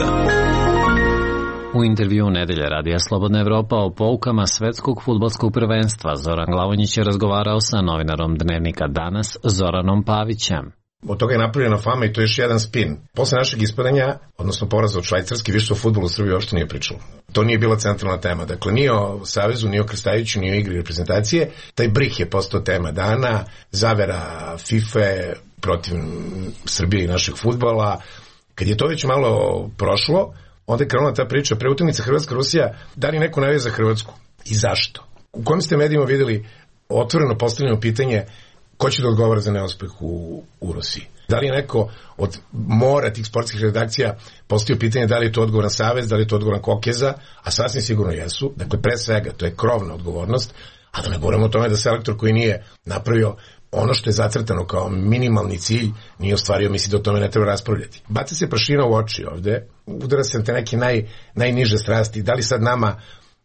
U intervju Nedelje radija Slobodna Evropa o poukama svetskog fudbalskog prvenstva Zoran Glavonjić je razgovarao sa novinarom Dnevnika Danas Zoranom Pavićem. Od toga je napravljena fama i to je još jedan spin. Posle našeg ispadanja, odnosno poraza od Švajcarske, više o fudbalu u Srbiji uopšte nije pričalo. To nije bila centralna tema. Dakle, ni o Savezu, ni o Krstajiću, ni o igri reprezentacije. Taj brih je postao tema dana, zavera FIFA protiv Srbije i našeg fudbala. Kad je to već malo prošlo, onda je krenula ta priča pre utakmice Hrvatska-Rusija, da li neko navija za Hrvatsku i zašto? U kojim ste medijima videli otvoreno postavljeno pitanje ko će da odgovara za neuspeh u Rusiji? Da li je neko od mora tih sportskih redakcija postavio pitanje da li je to odgovoran Savez, da li je to odgovoran Kokeza, a sasvim sigurno jesu. Dakle, pre svega, to je krovna odgovornost, a da ne govorimo o tome da selektor koji nije napravio ono što je zacrtano kao minimalni cilj nije ostvario, misli da o tome ne treba raspravljati. Baca se prašina u oči ovde, udara se na te neke najniže strasti. Da li sad nama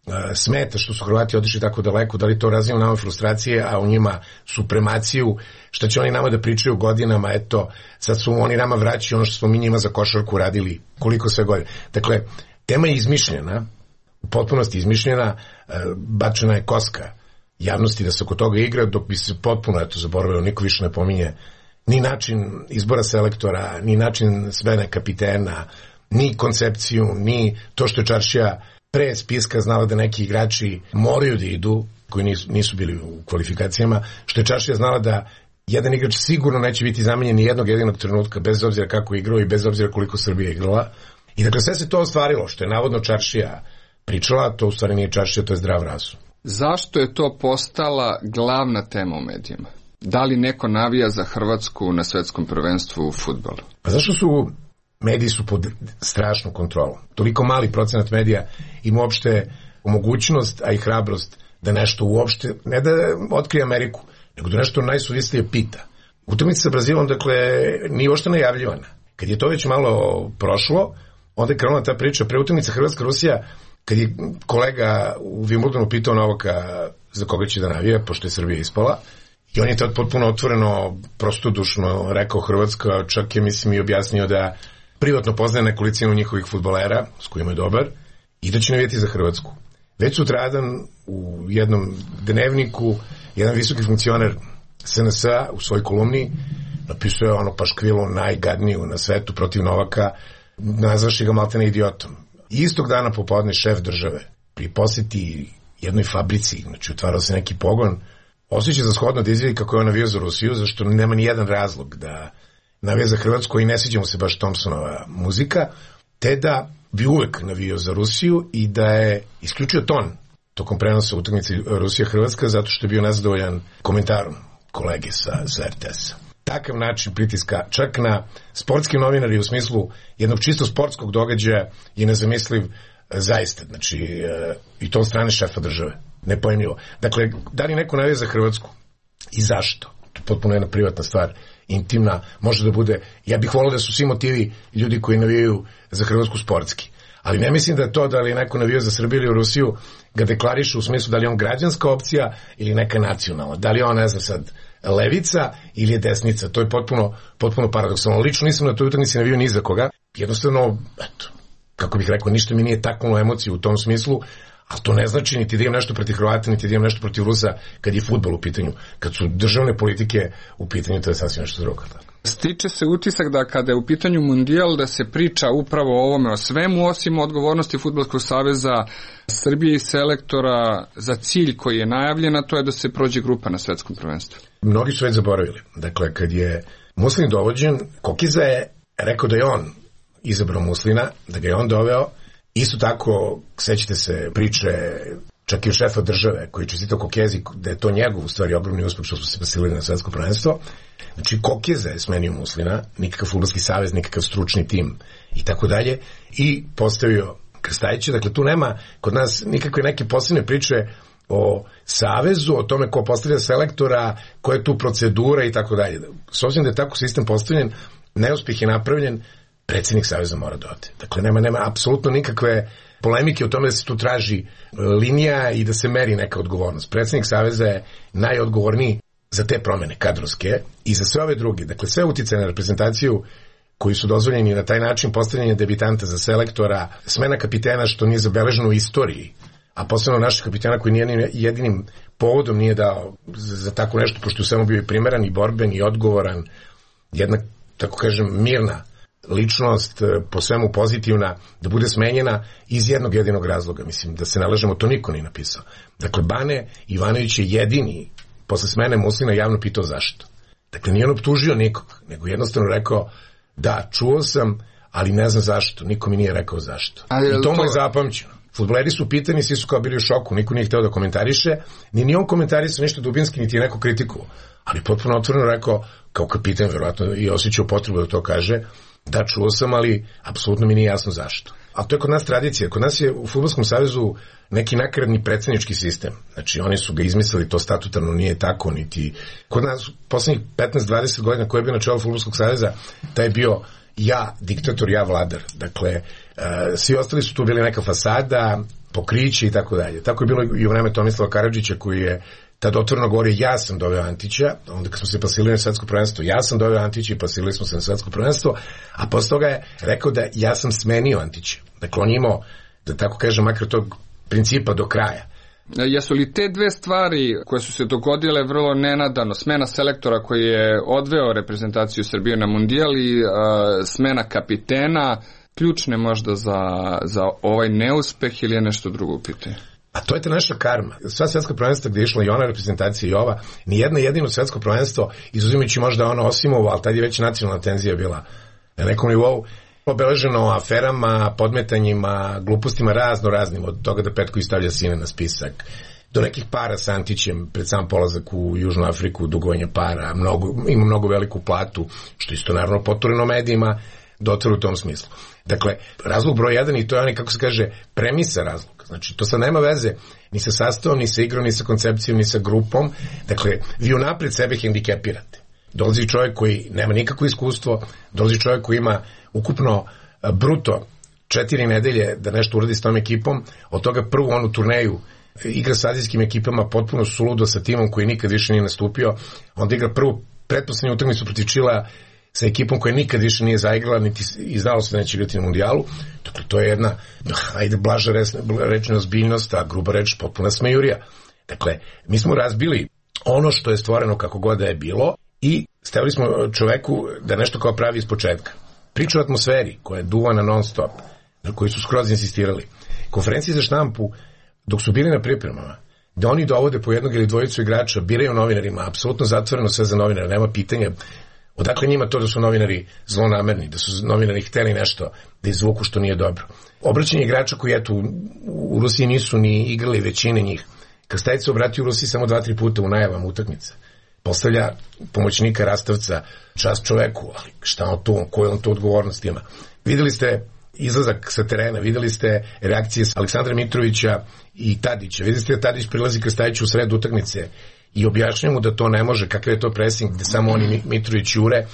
smeta što su Hrvati otišli tako daleko, da li to razvija u nama frustracije, a u njima supremaciju, što će oni nama da pričaju godinama, eto, sad su oni nama vraćaju ono što smo mi njima za košarku radili koliko sve godina. Dakle, tema je izmišljena, u potpunosti izmišljena, bačena je koska javnosti da se oko toga igra, dok bi se potpuno zaboravio, niko više ne pominje ni način izbora selektora, ni način smene kapitena, ni koncepciju, ni to što je Čaršija pre spiska znala da neki igrači moraju da idu, koji nisu bili u kvalifikacijama, što je Čaršija znala da jedan igrač sigurno neće biti zamenjen ni jednog jedinog trenutka, bez obzira kako je igrao i bez obzira koliko Srbija igrala. I dakle, sve se to ostvarilo, što je navodno Čaršija pričala, to u stvari nije Čaršija, to je zdrav razum. Zašto je to postala glavna tema u medijima? Da li neko navija za Hrvatsku na svetskom prvenstvu u fudbalu? Pa zašto su mediji su pod strašnom kontrolom? Toliko mali procenat medija ima uopšte mogućnost, a i hrabrost da nešto uopšte, ne da otkrije Ameriku, nego da nešto najsuvislije pita. Utakmica sa Brazilom, dakle, nije uopšte najavljivana. Kad je to već malo prošlo, onda je krenula ta priča pre utakmice Hrvatska-Rusija, kad je kolega u Wimbledonu pitao Novaka za koga će da navija, pošto je Srbija ispala, i on je tad potpuno otvoreno, prostodušno rekao Hrvatska, čak je, mislim, i objasnio da privatno poznaje nekolicinu njihovih fudbalera, s kojima je dobar, i da će navijati za Hrvatsku. Već sutradan u jednom dnevniku, jedan visoki funkcioner SNS-a u svojoj kolumni napisao je ono paškvilu najgadniju na svetu protiv Novaka, nazvaši ga maltene idiotom. Istog dana popodne šef države pri poseti jednoj fabrici, znači otvarao se neki pogon, osjeća za shodno da izjavi kako je on navio za Rusiju, zašto nema ni jedan razlog da navija za Hrvatsku i ne sviđa mu se baš Thompsonova muzika, te da bi uvek navio za Rusiju i da je isključio ton tokom prenosa utakmice Rusija-Hrvatska zato što je bio nezadovoljan komentarom kolege sa RTS-a. Takav način pritiska čak na sportski novinari u smislu jednog čisto sportskog događaja je nezamisliv zaista, znači i to od strane šefa države, nepojmljivo. Dakle, da li neko navija za Hrvatsku i zašto? To je potpuno jedna privatna stvar, intimna, može da bude, ja bih volio da su svi motivi ljudi koji navijaju za Hrvatsku sportski, Ali ne mislim da to da li neko navio za Srbiju ili u Rusiju ga deklariše u smislu da li on građanska opcija ili neka nacionalna. Da li on, ne znam sad, levica ili je desnica. To je potpuno paradoksalno. Lično nisam na toj utakmici navio ni za koga. Jednostavno, eto, kako bih rekao, ništa mi nije taknulo emociju u tom smislu, ali to ne znači niti da imam nešto protiv Hrvata, niti da imam nešto protiv Rusa kad je fudbal u pitanju. Kad su državne politike u pitanju, to je sasvim nešto drugo. Stiče se utisak da kada je u pitanju mundijal da se priča upravo o ovome, o svemu osim odgovornosti Fudbalskog saveza Srbije i selektora za cilj koji je najavljen, a to je da se prođe grupa na svetskom prvenstvu. Mnogi su već zaboravili. Dakle, kad je Muslin dovođen, Kokiza je rekao da je on izabrao Muslina, da ga je on doveo. Isto tako, sećate se priče čak i šefa države koji je čestitao Kokezi da je to njegov u stvari ogromni uspeh što smo se pasili na svetsko prvenstvo. Znači Kokeza je smenio Muslina, nikakav fudbalski savez, nikakav stručni tim i tako dalje, i postavio Krstajića. Dakle, tu nema kod nas nikakve neke posebne priče o savezu, o tome ko postavlja selektora, koja je tu procedura i tako dalje. S obzirom da je tako sistem postavljen, neuspjeh je napravljen, predsjednik saveza mora da ode. Dakle, nema apsolutno nikakve polemike o tome da se tu traži linija i da se meri neka odgovornost. Predsjednik saveza je najodgovorniji za te promjene kadrovske i za sve ove druge. Dakle, sve uticaje na reprezentaciju koji su dozvoljeni na taj način, postavljanje debitanta za selektora, smena kapitena što nije zabeleženo u istoriji, a posebno naših kapitena koji nije jedinim povodom nije dao za tako nešto, pošto je u svemu bio i primeran i borben i odgovoran, jedna, tako kažem, mirna ličnost, po svemu pozitivna, da bude smenjena iz jednog jedinog razloga. Mislim, da se nalažemo, to niko nije napisao. Dakle, Bane Ivanović je jedini posle smene Muslina javno pitao zašto. Dakle, nije on optužio nikog, nego jednostavno rekao da, čuo sam, ali ne znam zašto. Niko mi nije rekao zašto. I to mu je zapamćeno. Fudbaleri su pitani, svi su kao bili u šoku, niko nije hteo da komentariše, ni on komentarisao ništa dubinski, niti je neko kritikovao. Ali potpuno otvoreno rekao, kao kapitan, verovatno i osjećao potrebu da to kaže, da, čuo sam, ali apsolutno mi nije jasno zašto. Ali to je kod nas tradicija. Kod nas je u Fudbalskom savezu neki nakaradni predsjednički sistem. Znači, oni su ga izmislili, to statutarno nije tako, niti... Kod nas, poslednjih 15-20 godina koji je bio na čelu Fudbalskog saveza, taj je bio ja diktator, ja vladar. Dakle, svi ostali su tu bili neka fasada, pokriće i tako dalje. Tako je bilo i u vreme Tomislava Karadžića, koji je tad otvoreno govorio, ja sam doveo Antića, onda kad smo se pasili na svetsko prvenstvo, ja sam doveo Antića i pasili smo se na svetsko prvenstvo, a posle toga je rekao da ja sam smenio Antića. Dakle, on je imao, da tako kažem, makar tog principa do kraja. Jesu li te dve stvari koje su se dogodile vrlo nenadano, smena selektora koji je odveo reprezentaciju Srbije na mundijal i smena kapitena, ključne možda za ovaj neuspeh ili je nešto drugo u pitanju? A to je ta naša karma. Sva svetska prvenstva gdje je išla i ona reprezentacija i ova, nijedno jedino svetsko prvenstvo, izuzimajući možda ono Osimovo, ali tad je već nacionalna tenzija bila na nekom nivou, obeleženo aferama, podmetanjima, glupostima raznim, od toga da Petković stavlja sine na spisak, do nekih para sa Antićem pred sam polazak u Južnu Afriku, dugovanje para, ima mnogo veliku platu, što isto naravno potureno medijima, dotvore u tom smislu. Dakle, razlog broj 1, i to je onaj, kako se kaže, premisa razloga. Znači, to sad nema veze ni sa sastavom, ni sa igrom, ni sa koncepcijom, ni sa grupom. Dakle, vi unapred sebe hendikepirate. Dolazi čovjek koji nema nikakvo iskustvo, dolazi čovjek koji ima ukupno bruto 4 nedelje da nešto uradi s tom ekipom, od toga prvu onu turneju igra s azijskim ekipama potpuno suludo sa timom koji nikad više nije nastupio, onda igra prvu pretposlednju utakmicu protiv Čilea sa ekipom koja nikad više nije zaigrala, niti i znalo se da neće igrati na mundijalu. Dakle, to je jedna, ajde, blaža reč neozbiljnost, a gruba reč potpuna smejurija. Dakle, mi smo razbili ono što je stvoreno kako god da je bilo i stavili smo čoveku da nešto kao pravi iz početka. Priča o atmosferi koja je duvana non stop, na koji su skroz insistirali. Konferencije za štampu, dok su bili na pripremama, da oni dovode po jednog ili dvojicu igrača, biraju novinarima, apsolutno zatvoreno sve za novinara, nema pitanja odakle njima to da su novinari zlonamerni, da su novinari hteli nešto da izvuku što nije dobro. Obraćanje igrača koji eto u Rusiji nisu ni igrali većine njih. Krstajić se obratio u Rusiji samo 2-3 puta u najavama utakmice. Postavlja pomoćnika Rastavca, čast čoveku, ali šta on tu, koju on tu odgovornost ima. Videli ste izlazak sa terena, videli ste reakcije Aleksandra Mitrovića i Tadića, videli ste da Tadić prilazi Krstajiću u sred utakmice i objašnjaju mu da to ne može, kakav je to pressing, gde samo oni Mitrović jure.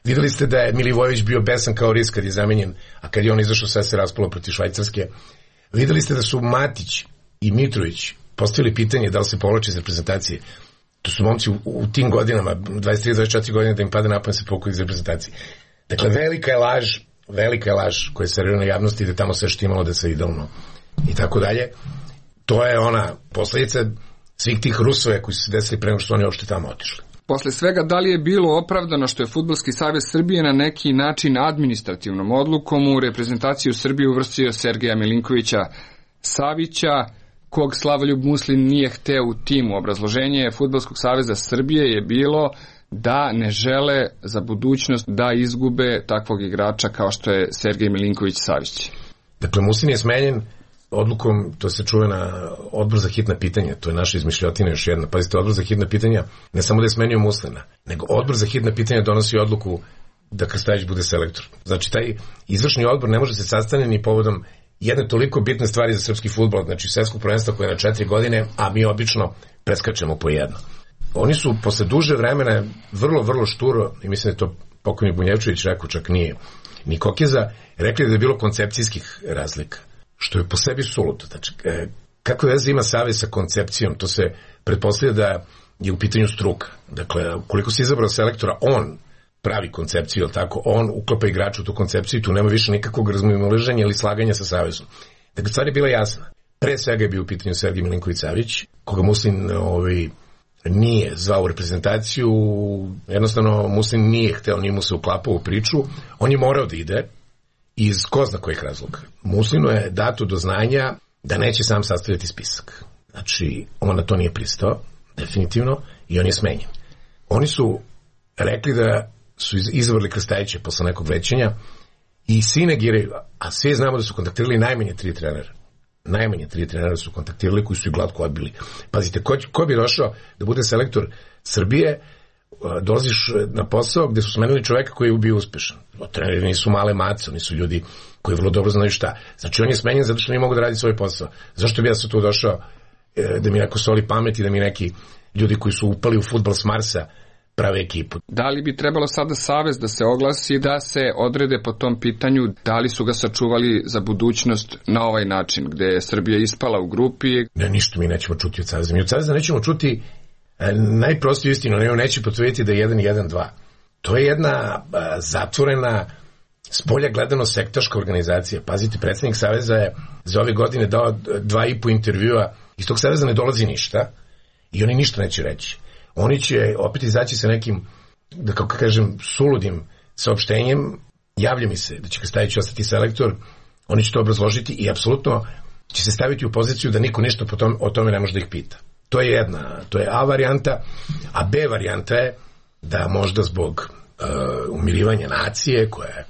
Videli ste da je Milivojević bio besan kao ris kad je zamenjen, a kad je on izašao sve se raspalo protiv Švajcarske. Videli ste da su Matić i Mitrović postavili pitanje da li se povlače iz reprezentacije. To su momci u tim godinama, 23-24 godine, da im pada napamet se povuku iz reprezentacije. Dakle, velika je laž koja je servirana javnosti da tamo sve što imalo da se idealno i tako dalje. To je ona posljedica svih tih Rusove koji su se desili pre nego što oni uopšte tamo otišli. Posle svega, da li je bilo opravdano što je Fudbalski savez Srbije na neki način administrativnom odlukom u reprezentaciju Srbije uvrstio Sergeja Milinkovića Savića, kog Slavoljub Muslin nije hteo u timu? Obrazloženje Fudbalskog saveza Srbije je bilo da ne žele za budućnost da izgube takvog igrača kao što je Sergej Milinković Savić. Dakle, Muslin je smenjen odlukom, to se čuje na odbor za hitna pitanja, to je naša izmišljotina još jedna. Pazite, odbor za hitna pitanja ne samo da je smenio Muslina, nego odbor za hitna pitanja donosi odluku da Krstajić bude selektor. Znači, taj izvršni odbor ne može se sastaviti ni povodom jedne toliko bitne stvari za srpski fudbal, znači svetskog prvenstva koje je na 4 godine, a mi obično preskačemo po jedno. Oni su posle duže vremena vrlo šturo, i mislim da je to pokojnik Bunjevčević rekao, čak nije ni Kokeza, rekli da je bilo koncepcijskih razlika, što je po sebi suludo. Znači, kako veze ima savez sa koncepcijom, to se pretpostavlja da je u pitanju struka. Dakle, koliko se izabrao selektora, on pravi koncepciju, tako, on uklapa igrača u tu koncepciju i tu nema više nikakvog razmimoilaženja ili slaganja sa savezom. Dakle, stvar je bila jasna. Pre svega je bio u pitanju Sergej Milinković Savić, koga Muslin nije zvao u reprezentaciju, jednostavno Muslin nije hteo, nije mu se uklapao u priču, on je morao da ide iz ko zna kojih razloga. Muslinu je dato do znanja da neće sam sastavljati spisak. Znači, on na to nije pristao, definitivno, i on je smenjen. Oni su rekli da su izabrali Krstajića posle nekog većanja i svi negiraju, a svi znamo da su kontaktirali najmanje 3 trenera. Najmanje 3 trenera su kontaktirali koji su i glatko odbili. Pazite, ko bi došao da bude selektor Srbije, dolaziš na posao gde su smenili čoveka koji je bio uspešan. Treneri nisu male mace, oni su ljudi koji vrlo dobro znaju šta. Znači, on je smenjen zato što nije mogu da radi svoj posao. Zašto bi ja sad tu došao da mi neko soli pamet i da mi neki ljudi koji su upali u fudbal s Marsa prave ekipu? Da li bi trebalo sada savez da se oglasi, da se odrede po tom pitanju, da li su ga sačuvali za budućnost na ovaj način, gde je Srbija ispala u grupi? Ne, ništa mi nećemo čuti od saveza. Mi od saveza nećemo čuti najprostiju istinu, neće potvrditi da je 1-1-2. To je jedna zatvorena, spolja gledano sektaška organizacija. Pazite, predsjednik saveza je za ove godine dao 2,5 intervjua, iz tog saveza ne dolazi ništa i oni ništa neće reći. Oni će opet izaći sa nekim, da kako kažem, suludim saopštenjem, javlja mi se da će Krstajić ostati selektor, oni će to obrazložiti i apsolutno će se staviti u poziciju da niko ništa o tome ne može da ih pita. To je to je A varijanta, a B varijanta je da možda zbog umirivanja nacije, koja je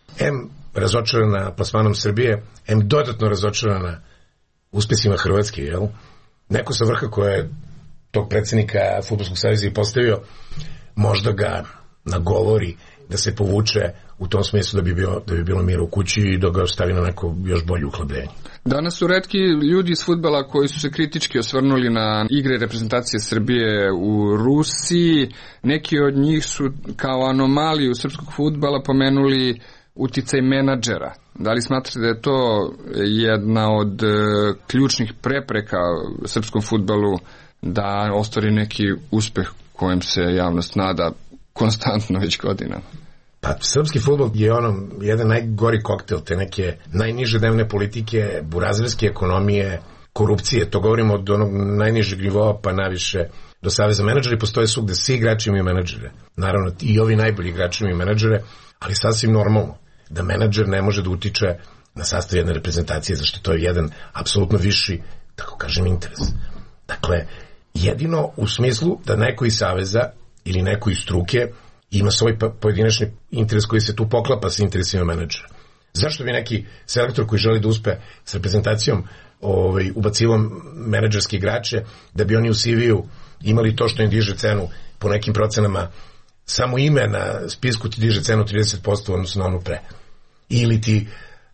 M razočarana plasmanom Srbije, M dodatno razočarana uspesima Hrvatske, jel? Neko sa vrha koja je tog predsjednika Fudbalskog saveza i postavio, možda ga nagovori da se povuče u tom smislu da bi bilo mir u kući i da ga stavi na neko još bolje uhlabljenje. Danas su retki ljudi iz fudbala koji su se kritički osvrnuli na igre reprezentacije Srbije u Rusiji. Neki od njih su kao anomaliju srpskog fudbala pomenuli uticaj menadžera. Da li smatrate da je to jedna od ključnih prepreka srpskom fudbalu da ostvari neki uspeh kojem se javnost nada konstantno već godinama? Pa, srpski fudbal je jedan najgori koktel te neke najniže dnevne politike, burazerske ekonomije, korupcije. To govorimo od onog najnižeg nivoa pa naviše do saveza. Menadžeri postoje svugde, svi igrači imaju menadžere. Naravno, i ovi najbolji igrači imaju menadžere, ali sasvim normalno da menadžer ne može da utiče na sastav jedne reprezentacije, zašto to je jedan apsolutno viši, tako kažem, interes. Dakle, jedino u smislu da neko iz saveza ili neko iz struke ima svoj pojedinačni interes koji se tu poklapa sa interesima menadžera. Zašto bi neki selektor koji želi da uspe s reprezentacijom ubacivo menadžerske igrače, da bi oni u CV-u imali to što im diže cenu po nekim procenama, samo ime na spisku ti diže cenu 30% odnosno na onu pre. Ili ti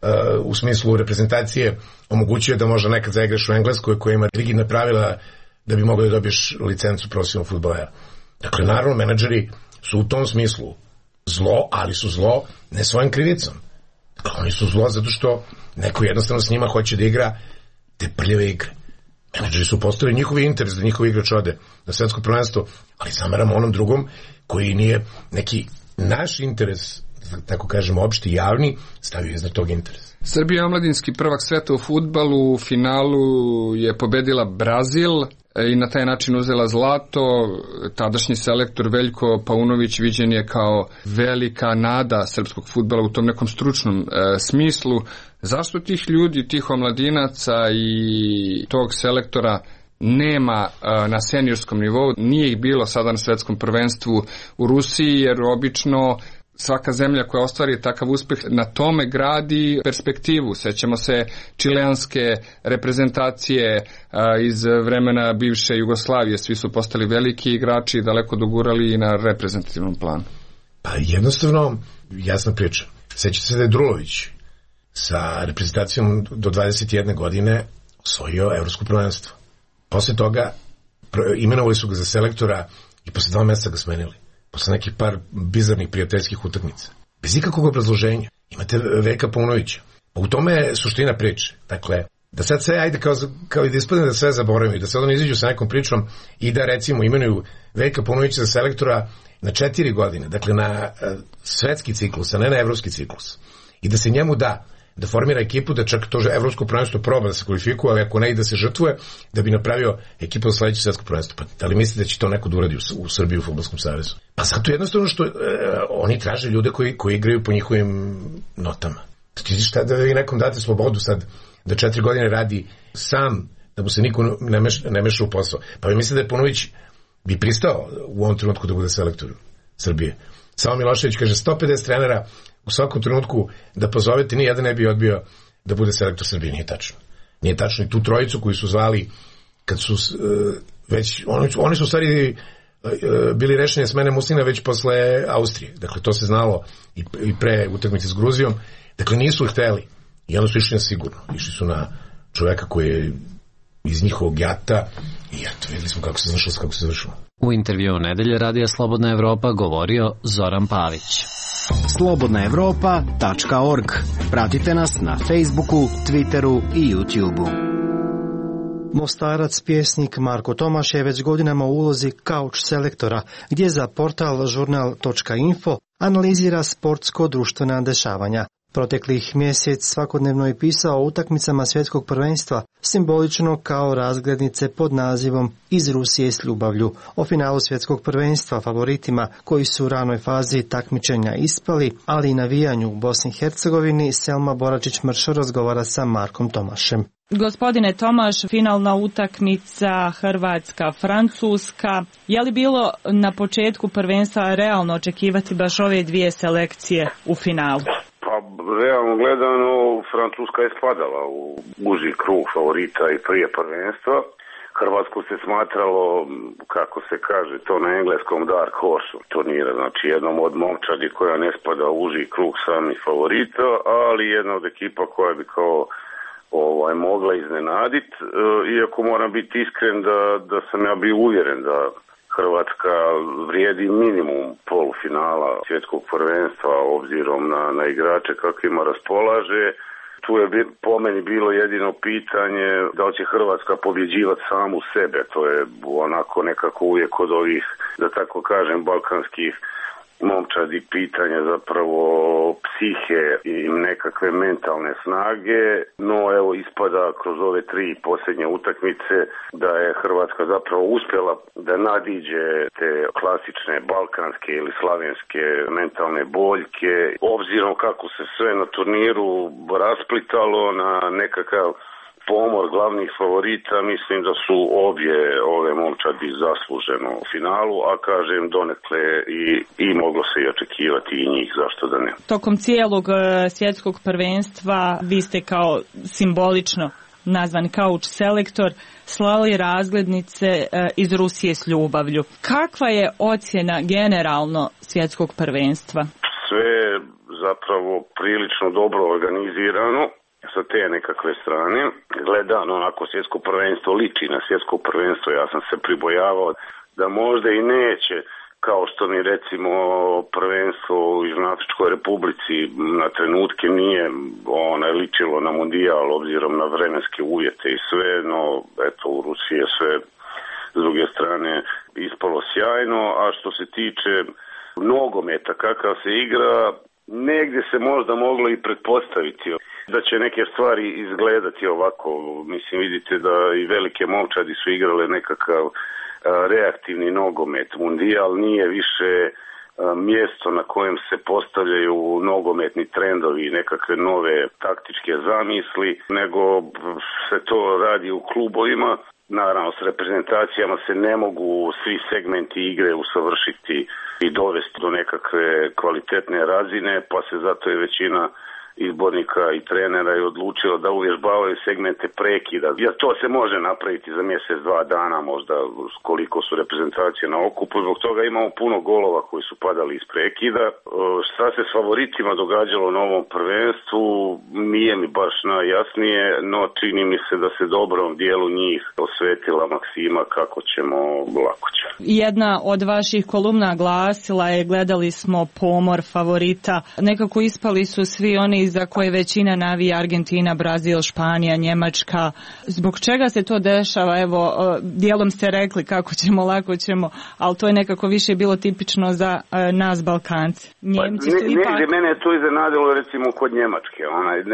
u smislu reprezentacije omogućuje da možda nekad zaigraš u Engleskoj koja ima rigidna pravila da bi mogli da dobiješ licencu profesionalnog fudbalera. Dakle, naravno, menadžeri su u tom smislu zlo, ali su zlo ne svojim krivicom. Oni su zlo zato što neko jednostavno s njima hoće da igra te prljave igre. Menadžeri su postavili njihovi interes da njihov igrač ode na svetsko prvenstvo, ali zameramo onom drugom koji nije neki naš interes, tako kažemo, opšti javni, stavio iznad tog interesa. Srbija je omladinski prvak sveta u fudbalu, u finalu je pobedila Brazil i na taj način uzela zlato. Tadašnji selektor Veljko Paunović viđen je kao velika nada srpskog fudbala u tom nekom stručnom smislu. Zašto tih ljudi, tih omladinaca i tog selektora nema na seniorskom nivou? Nije ih bilo sada na svetskom prvenstvu u Rusiji, jer obično svaka zemlja koja ostvari takav uspeh na tome gradi perspektivu. Sećamo se čileanske reprezentacije iz vremena bivše Jugoslavije. Svi su postali veliki igrači i daleko dogurali i na reprezentativnom planu. Pa jednostavno, jasna priča. Sećate se da je Drulović sa reprezentacijom do 21 godine osvojio evropsko prvenstvo. Posle toga imenovali su ga za selektora i posle 2 meseca ga smenili. Posle nekih par bizarnih prijateljskih utakmica. Bez ikakvog obrazloženja. Imate Veljka Paunovića. U tome je suština priče. Dakle, da sad sve, ajde kao i da ispadne da sve zaboravimo i da sad oni izađu sa nekom pričom i da recimo imenuju Veljka Paunovića za selektora na 4 godine. Dakle, na svetski ciklus, a ne na evropski ciklus. I da se njemu da formira ekipu, da čak to evropsko prvenstvo proba da se kvalifikuje, ali ako ne i da se žrtvuje, da bi napravio ekipu za sledeće svetsko prvenstvo. Pa da li mislite da će to neko da uradi u Srbiji u Fudbalskom savezu? Pa zato jednostavno što oni traže ljude koji igraju po njihovim notama. Da vi nekom date slobodu sad da 4 godine radi sam, da mu se niko ne meša u posao. Pa vi mislite da je Paunović bi pristao u ovom trenutku da bude selektor Srbije? Samo Milošević kaže 150 trenera u svakom trenutku da pozovete, ni jedan ne bi odbio da bude selektor Srbije. Nije tačno. Nije tačno. I tu trojicu koji su zvali kad su već, oni su u stvari bili rešeni smene Muslina već posle Austrije. Dakle, to se znalo i pre utakmice s Gruzijom. Dakle, nisu hteli. I onda su išli na sigurno. Išli su na čoveka koji je iz njihovog jata i eto, videli smo kako se završilo. U intervju Nedelje Radija Slobodna Evropa govorio Zoran Pavić. slobodnaevropa.org. Pratite nas na Facebooku, Twitteru i YouTubeu. Mostarac pjesnik Marko Tomaš je već godinama u ulozi couch selektora, gdje za portal žurnal.info analizira sportsko-društvena dešavanja. Proteklih mjesec svakodnevno je pisao o utakmicama svjetskog prvenstva, simbolično kao razglednice pod nazivom Iz Rusije s ljubavlju. O finalu svjetskog prvenstva, favoritima koji su u ranoj fazi takmičenja ispali, ali i navijanju u Bosni i Hercegovini, Selma Boračić-Mršo razgovara sa Markom Tomašem. Gospodine Tomaš, finalna utakmica Hrvatska-Francuska. Je li bilo na početku prvenstva realno očekivati baš ove dvije selekcije u finalu? Pa, realno gledano, Francuska je spadala u uži krug favorita i prije prvenstva. Hrvatsku se smatralo, kako se kaže, to na engleskom dark horse turnira, znači jednom od momčadi koja ne spada u uži krug samih favorita, ali jedna od ekipa koja bi kao mogla iznenaditi, iako moram biti iskren da sam ja bio uvjeren da Hrvatska vrijedi minimum polufinala svjetskog prvenstva obzirom na igrače kakvima raspolaže. Tu je po meni bilo jedino pitanje da li će Hrvatska pobjeđivati samu sebe. To je onako nekako uvijek kod ovih, da tako kažem, balkanskih momčadi pitanja zapravo psihe i nekakve mentalne snage, no evo ispada kroz ove 3 posljednje utakmice da je Hrvatska zapravo uspjela da nadiđe te klasične balkanske ili slavenske mentalne boljke, obzirom kako se sve na turniru rasplitalo na nekakav pomor glavnih favorita, mislim da su ove momčadi zasluženo u finalu, a kažem donekle i moglo se i očekivati i njih, zašto da ne. Tokom cijelog svjetskog prvenstva vi ste kao simbolično nazvan couch selektor slali razglednice iz Rusije s ljubavlju. Kakva je ocjena generalno svjetskog prvenstva? Sve je zapravo prilično dobro organizirano sa te nekakve strane. Gledano onako svjetsko prvenstvo liči na svjetsko prvenstvo, ja sam se pribojavao da možda i neće kao što ni recimo prvenstvo u Južnoafričkoj Republici na trenutke nije ličilo na mundijal obzirom na vremenske uvjete i sve, no eto u Rusiji je sve s druge strane ispalo sjajno, a što se tiče nogometa kakav se igra, negdje se možda moglo i pretpostaviti da će neke stvari izgledati ovako. Mislim, vidite da i velike momčadi su igrale nekakav reaktivni nogomet. Mundijal nije više mjesto na kojem se postavljaju nogometni trendovi, nekakve nove taktičke zamisli, nego se to radi u klubovima. Naravno, s reprezentacijama se ne mogu svi segmenti igre usavršiti i dovesti do nekakve kvalitetne razine, pa se zato je većina izbornika i trenera je odlučilo da uvježbavaju segmente prekida. Jer to se može napraviti za mjesec, 2 dana možda koliko su reprezentacije na okupu. Zbog toga imamo puno golova koji su padali iz prekida. Šta se s favoritima događalo na ovom prvenstvu nije mi baš najjasnije, no čini mi se da se dobrom dijelu njih osvetila maksima kako ćemo, lako će. Jedna od vaših kolumna glasila je gledali smo pomor favorita. Nekako ispali su svi oni za koje većina navija: Argentina, Brazil, Španija, Njemačka. Zbog čega se to dešava? Evo, dijelom ste rekli kako ćemo, lako ćemo, ali to je nekako više bilo tipično za nas Balkanci. Njemci su ipak... Mene je to iznenadilo recimo kod Njemačke.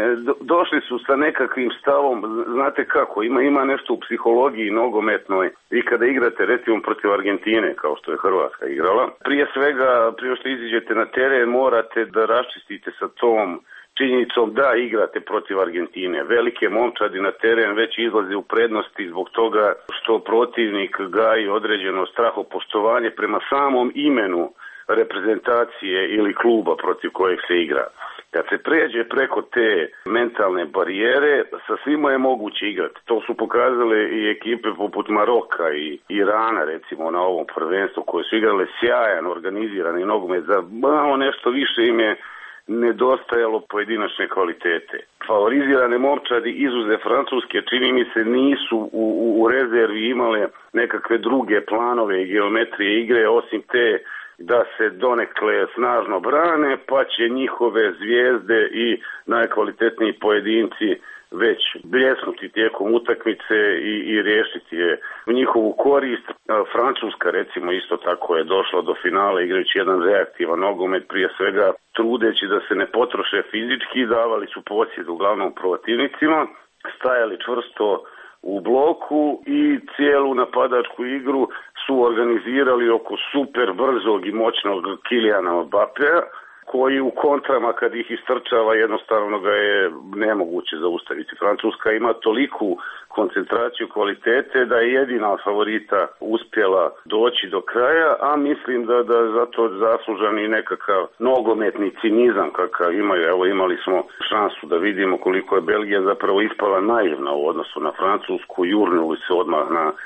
Došli su sa nekakvim stavom, znate kako, ima nešto u psihologiji nogometnoj. Vi kada igrate recimo protiv Argentine, kao što je Hrvatska igrala, prije svega, prije što iziđete na teren, morate da raščistite sa tom činjenicom da igrate protiv Argentine. Velike momčadi na teren već izlaze u prednosti zbog toga što protivnik gaji određeno strahopoštovanje prema samom imenu reprezentacije ili kluba protiv kojeg se igra. Kad se pređe preko te mentalne barijere, sa svima je moguće igrati. To su pokazale i ekipe poput Maroka i Irana, recimo, na ovom prvenstvu, koje su igrale sjajan, organizirani nogomet. Za malo nešto više im je nedostajalo pojedinačne kvalitete. Favorizirane momčadi izuze Francuske, čini mi se, nisu u rezervi imale nekakve druge planove i geometrije igre, osim te da se donekle snažno brane, pa će njihove zvijezde i najkvalitetniji pojedinci već bljesnuti tijekom utakmice i riješiti je u njihovu korist. Francuska recimo isto tako je došla do finala igrajući jedan reaktivan nogomet, prije svega trudeći da se ne potroše fizički, davali su posjed uglavnom protivnicima, stajali čvrsto u bloku i cijelu napadačku igru su organizirali oko super brzog i moćnog Kyliana Mbappéa, koji u kontrama kad ih istrčava jednostavno ga je nemoguće zaustaviti. Francuska ima toliku koncentraciju kvalitete da je jedina od favorita uspjela doći do kraja, a mislim da zato zaslužan i nekakav nogometni cinizam kakav imaju. Evo, imali smo šansu da vidimo koliko je Belgija zapravo ispala naivna u odnosu na Francusku, jurnuli se odmah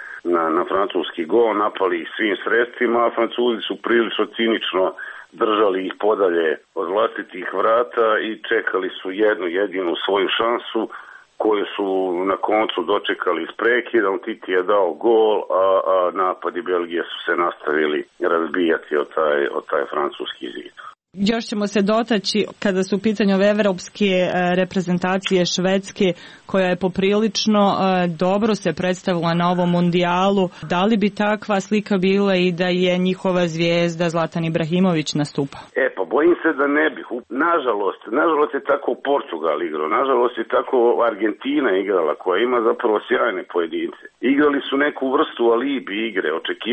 na francuski gol, napali ih svim sredstvima, a Francuzi su prilično cinično držali ih podalje od vlastitih vrata i čekali su jednu jedinu svoju šansu koju su na koncu dočekali iz prekida. Titi je dao gol, a napadi Belgije su se nastavili razbijati od taj francuski zid. Još ćemo se dotaći kada su u pitanju evropske reprezentacije Švedske, koja je poprilično dobro se predstavila na ovom mundijalu. Da li bi takva slika bila i da je njihova zvijezda Zlatan Ibrahimović nastupa? Pa bojim se da ne bi. Nažalost je tako Portugal igrao, nažalost je tako Argentina igrala, koja ima zapravo sjajne pojedince. Igrali su neku vrstu alibi igre,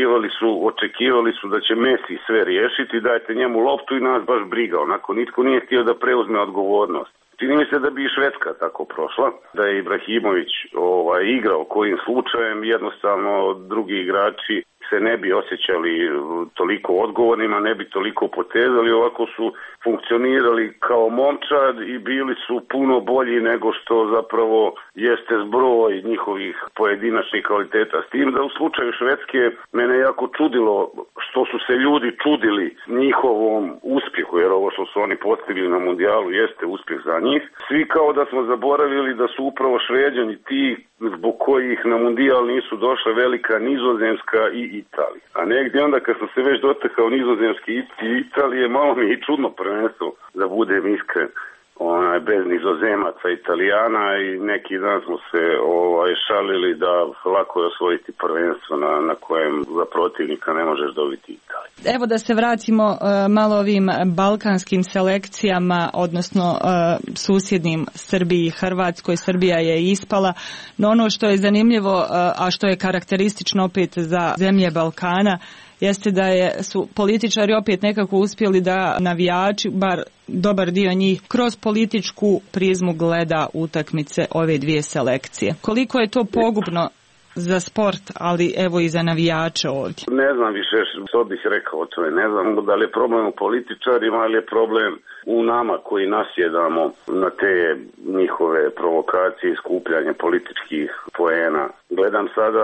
očekivali su da će Messi sve riješiti, dajte njemu loptu i nas baš briga, onako nitko nije htio da preuzme odgovornost. Čini mi se da bi i Švedska tako prošla, da je Ibrahimović igrao kojim slučajem, jednostavno drugi igrači se ne bi osjećali toliko odgovornima, ne bi toliko potezali, ovako su funkcionirali kao momčad i bili su puno bolji nego što zapravo jeste zbroj njihovih pojedinačnih kvaliteta. S tim da u slučaju Švedske mene jako čudilo što su se ljudi čudili njihovom uspjehu, jer ovo što su oni postigli na mundijalu jeste uspjeh za njih. Svi kao da smo zaboravili da su upravo Šveđani ti zbog kojih na mundijal nisu došle velika Nizozemska i Italija. A negdje onda kad sam se već dotakao Nizozemske i Italije, malo mi je čudno prvenstvo, da budem iskren. Bez Nizozemaca, Italijana, i neki dan smo se šalili da lako je osvojiti prvenstvo na kojem za protivnika ne možeš dobiti Italiju. Evo da se vratimo malo ovim balkanskim selekcijama, odnosno susjednim Srbiji i Hrvatskoj. Srbija je ispala, no ono što je zanimljivo, a što je karakteristično opet za zemlje Balkana, jeste da su političari opet nekako uspjeli da navijači, bar dobar dio njih, kroz političku prizmu gleda utakmice ove dvije selekcije. Koliko je to pogubno za sport, ali evo i za navijače ovdje? Ne znam više što bih rekao o tome. Ne znam da li je problem u političarima ili je problem u nama koji nasjedamo na te njihove provokacije i skupljanje političkih poena. Gledam sada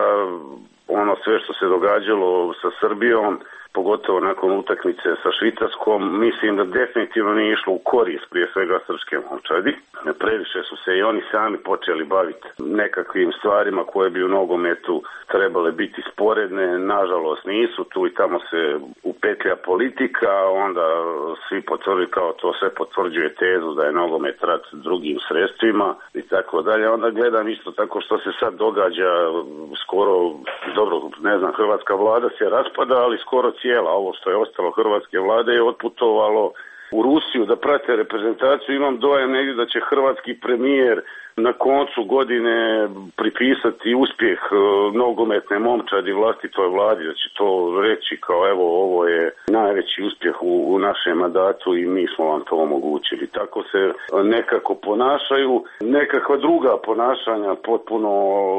sve što se događalo sa Srbijom, pogotovo nakon utakmice sa Švicarskom, mislim da definitivno nije išlo u korist prije svega srpske momčadi. Previše su se i oni sami počeli baviti nekakvim stvarima koje bi u nogometu trebale biti sporedne. Nažalost nisu, tu i tamo se upetlja politika, onda svi potvrđuju, kao to sve potvrđuje tezu da je nogomet rat drugim sredstvima i tako dalje. Onda gledam isto tako što se sad događa, skoro, dobro, ne znam, hrvatska vlada se raspada, ali skoro cijela, ovo što je ostalo hrvatske vlade je otputovalo u Rusiju da prate reprezentaciju. Imam dojam negdje da će hrvatski premijer na koncu godine pripisati uspjeh nogometne momčadi vlastitoj vladi, da će to reći kao evo ovo je najveći uspjeh u našem mandatu i mi smo vam to omogućili. Tako se nekako ponašaju, nekakva druga ponašanja potpuno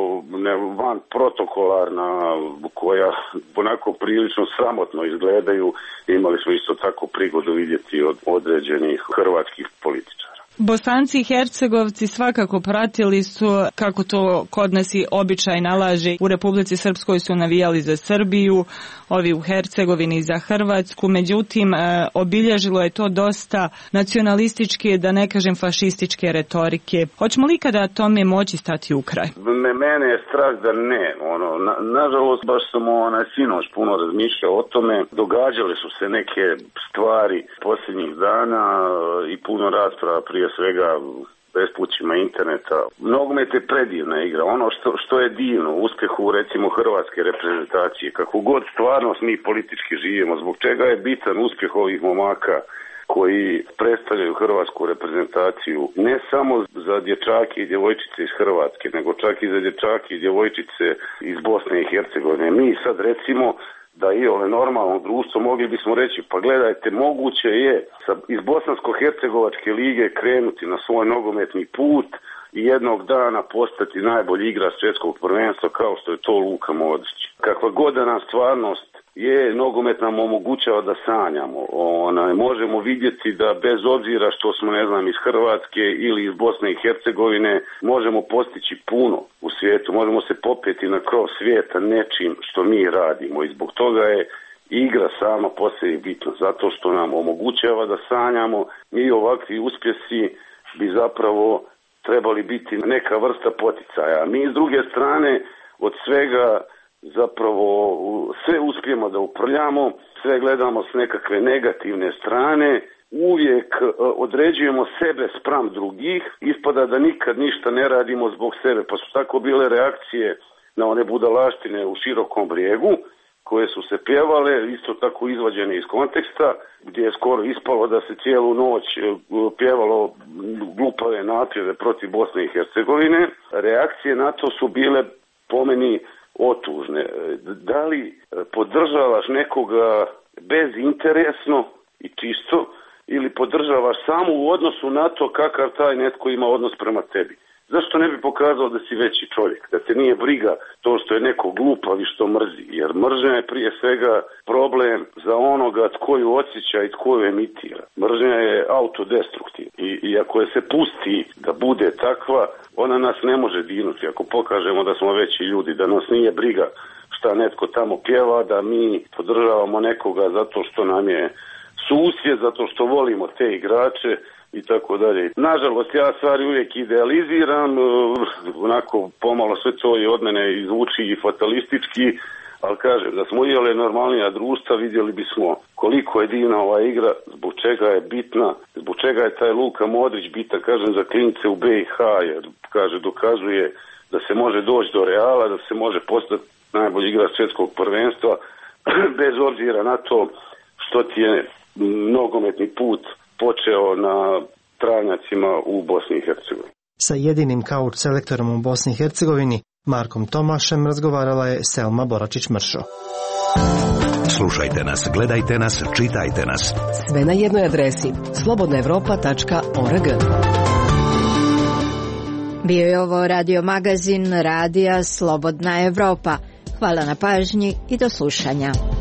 van protokolarna koja onako prilično sramotno izgledaju. Imali smo isto tako prigodu vidjeti od određenih hrvatskih političara. Bosanci i Hercegovci svakako pratili su, kako to kod nas i običaj nalaže, u Republici Srpskoj su navijali za Srbiju, ovi u Hercegovini za Hrvatsku, međutim obilježilo je to dosta nacionalističke, da ne kažem fašističke retorike. Hoćemo li ikada tome moći stati u kraj? Mene je strah da ne. Nažalost, baš sam sinoć puno razmišljao o tome. Događale su se neke stvari posljednjih dana i puno rasprava prije svega bespućima interneta. Nogomet je predivna igra. Ono što je divno u uspjehu recimo hrvatske reprezentacije, kako god stvarnost mi politički živimo, zbog čega je bitan uspjeh ovih momaka koji predstavljaju hrvatsku reprezentaciju, ne samo za dječake i djevojčice iz Hrvatske, nego čak i za dječake i djevojčice iz Bosne i Hercegovine. Mi sad recimo da i ove normalno društvo mogli bismo reći, pa gledajte, moguće je iz Bosansko-Hercegovačke lige krenuti na svoj nogometni put i jednog dana postati najbolji igrač svjetskog prvenstva kao što je to Luka Modrić. Kakva god da nam stvarnost je, nogomet nam omogućava da sanjamo. Možemo vidjeti da bez obzira što smo, ne znam, iz Hrvatske ili iz Bosne i Hercegovine, možemo postići puno u svijetu, možemo se popeti na krov svijeta nečim što mi radimo i zbog toga je igra sama po sebi bitna, zato što nam omogućava da sanjamo i ovakvi uspjesi bi zapravo trebali biti neka vrsta poticaja. Mi s druge strane od svega zapravo sve uspijemo da uprljamo, sve gledamo s nekakve negativne strane, uvijek određujemo sebe spram drugih, ispada da nikad ništa ne radimo zbog sebe, pa su tako bile reakcije na one budalaštine u Širokom Brijegu, koje su se pjevale, isto tako izvađene iz konteksta, gdje je skoro ispalo da se cijelu noć pjevalo glupave napjeve protiv Bosne i Hercegovine. Reakcije na to su bile po meni otužne. Da li podržavaš nekoga bezinteresno i čisto ili podržavaš samo u odnosu na to kakav taj netko ima odnos prema tebi? Zašto ne bi pokazao da si veći čovjek, da te nije briga to što je neko glupav i što mrzi? Jer mržnja je prije svega problem za onoga tko ju osjeća i tko ju emitira. Mržnja je autodestruktivna i ako je se pusti da bude takva, ona nas ne može dinuti. Ako pokažemo da smo veći ljudi, da nas nije briga šta netko tamo pjeva, da mi podržavamo nekoga zato što nam je susjed, zato što volimo te igrače, i tako dalje. Nažalost, ja stvari uvijek idealiziram, onako pomalo sve to je od mene izvuči i fatalistički, ali kažem, da smo ujeli normalnija društva, vidjeli bismo koliko je divna ova igra, zbog čega je bitna, zbog čega je taj Luka Modrić bitan, kažem, za klince u BiH, jer, kaže, dokazuje da se može doći do Reala, da se može postati najbolji igrač svjetskog prvenstva, bez obzira na to što ti je nogometni put počeo na travnjacima u Bosni i Hercegovini. Sa jedinim kauč selektorom u Bosni i Hercegovini, Markom Tomašem, razgovarala je Selma Boračić-Mršo. Slušajte nas, gledajte nas, čitajte nas. Sve na jednoj adresi slobodnaevropa.org. Bio je ovo radio magazin Radija Slobodna Evropa. Hvala na pažnji i do slušanja.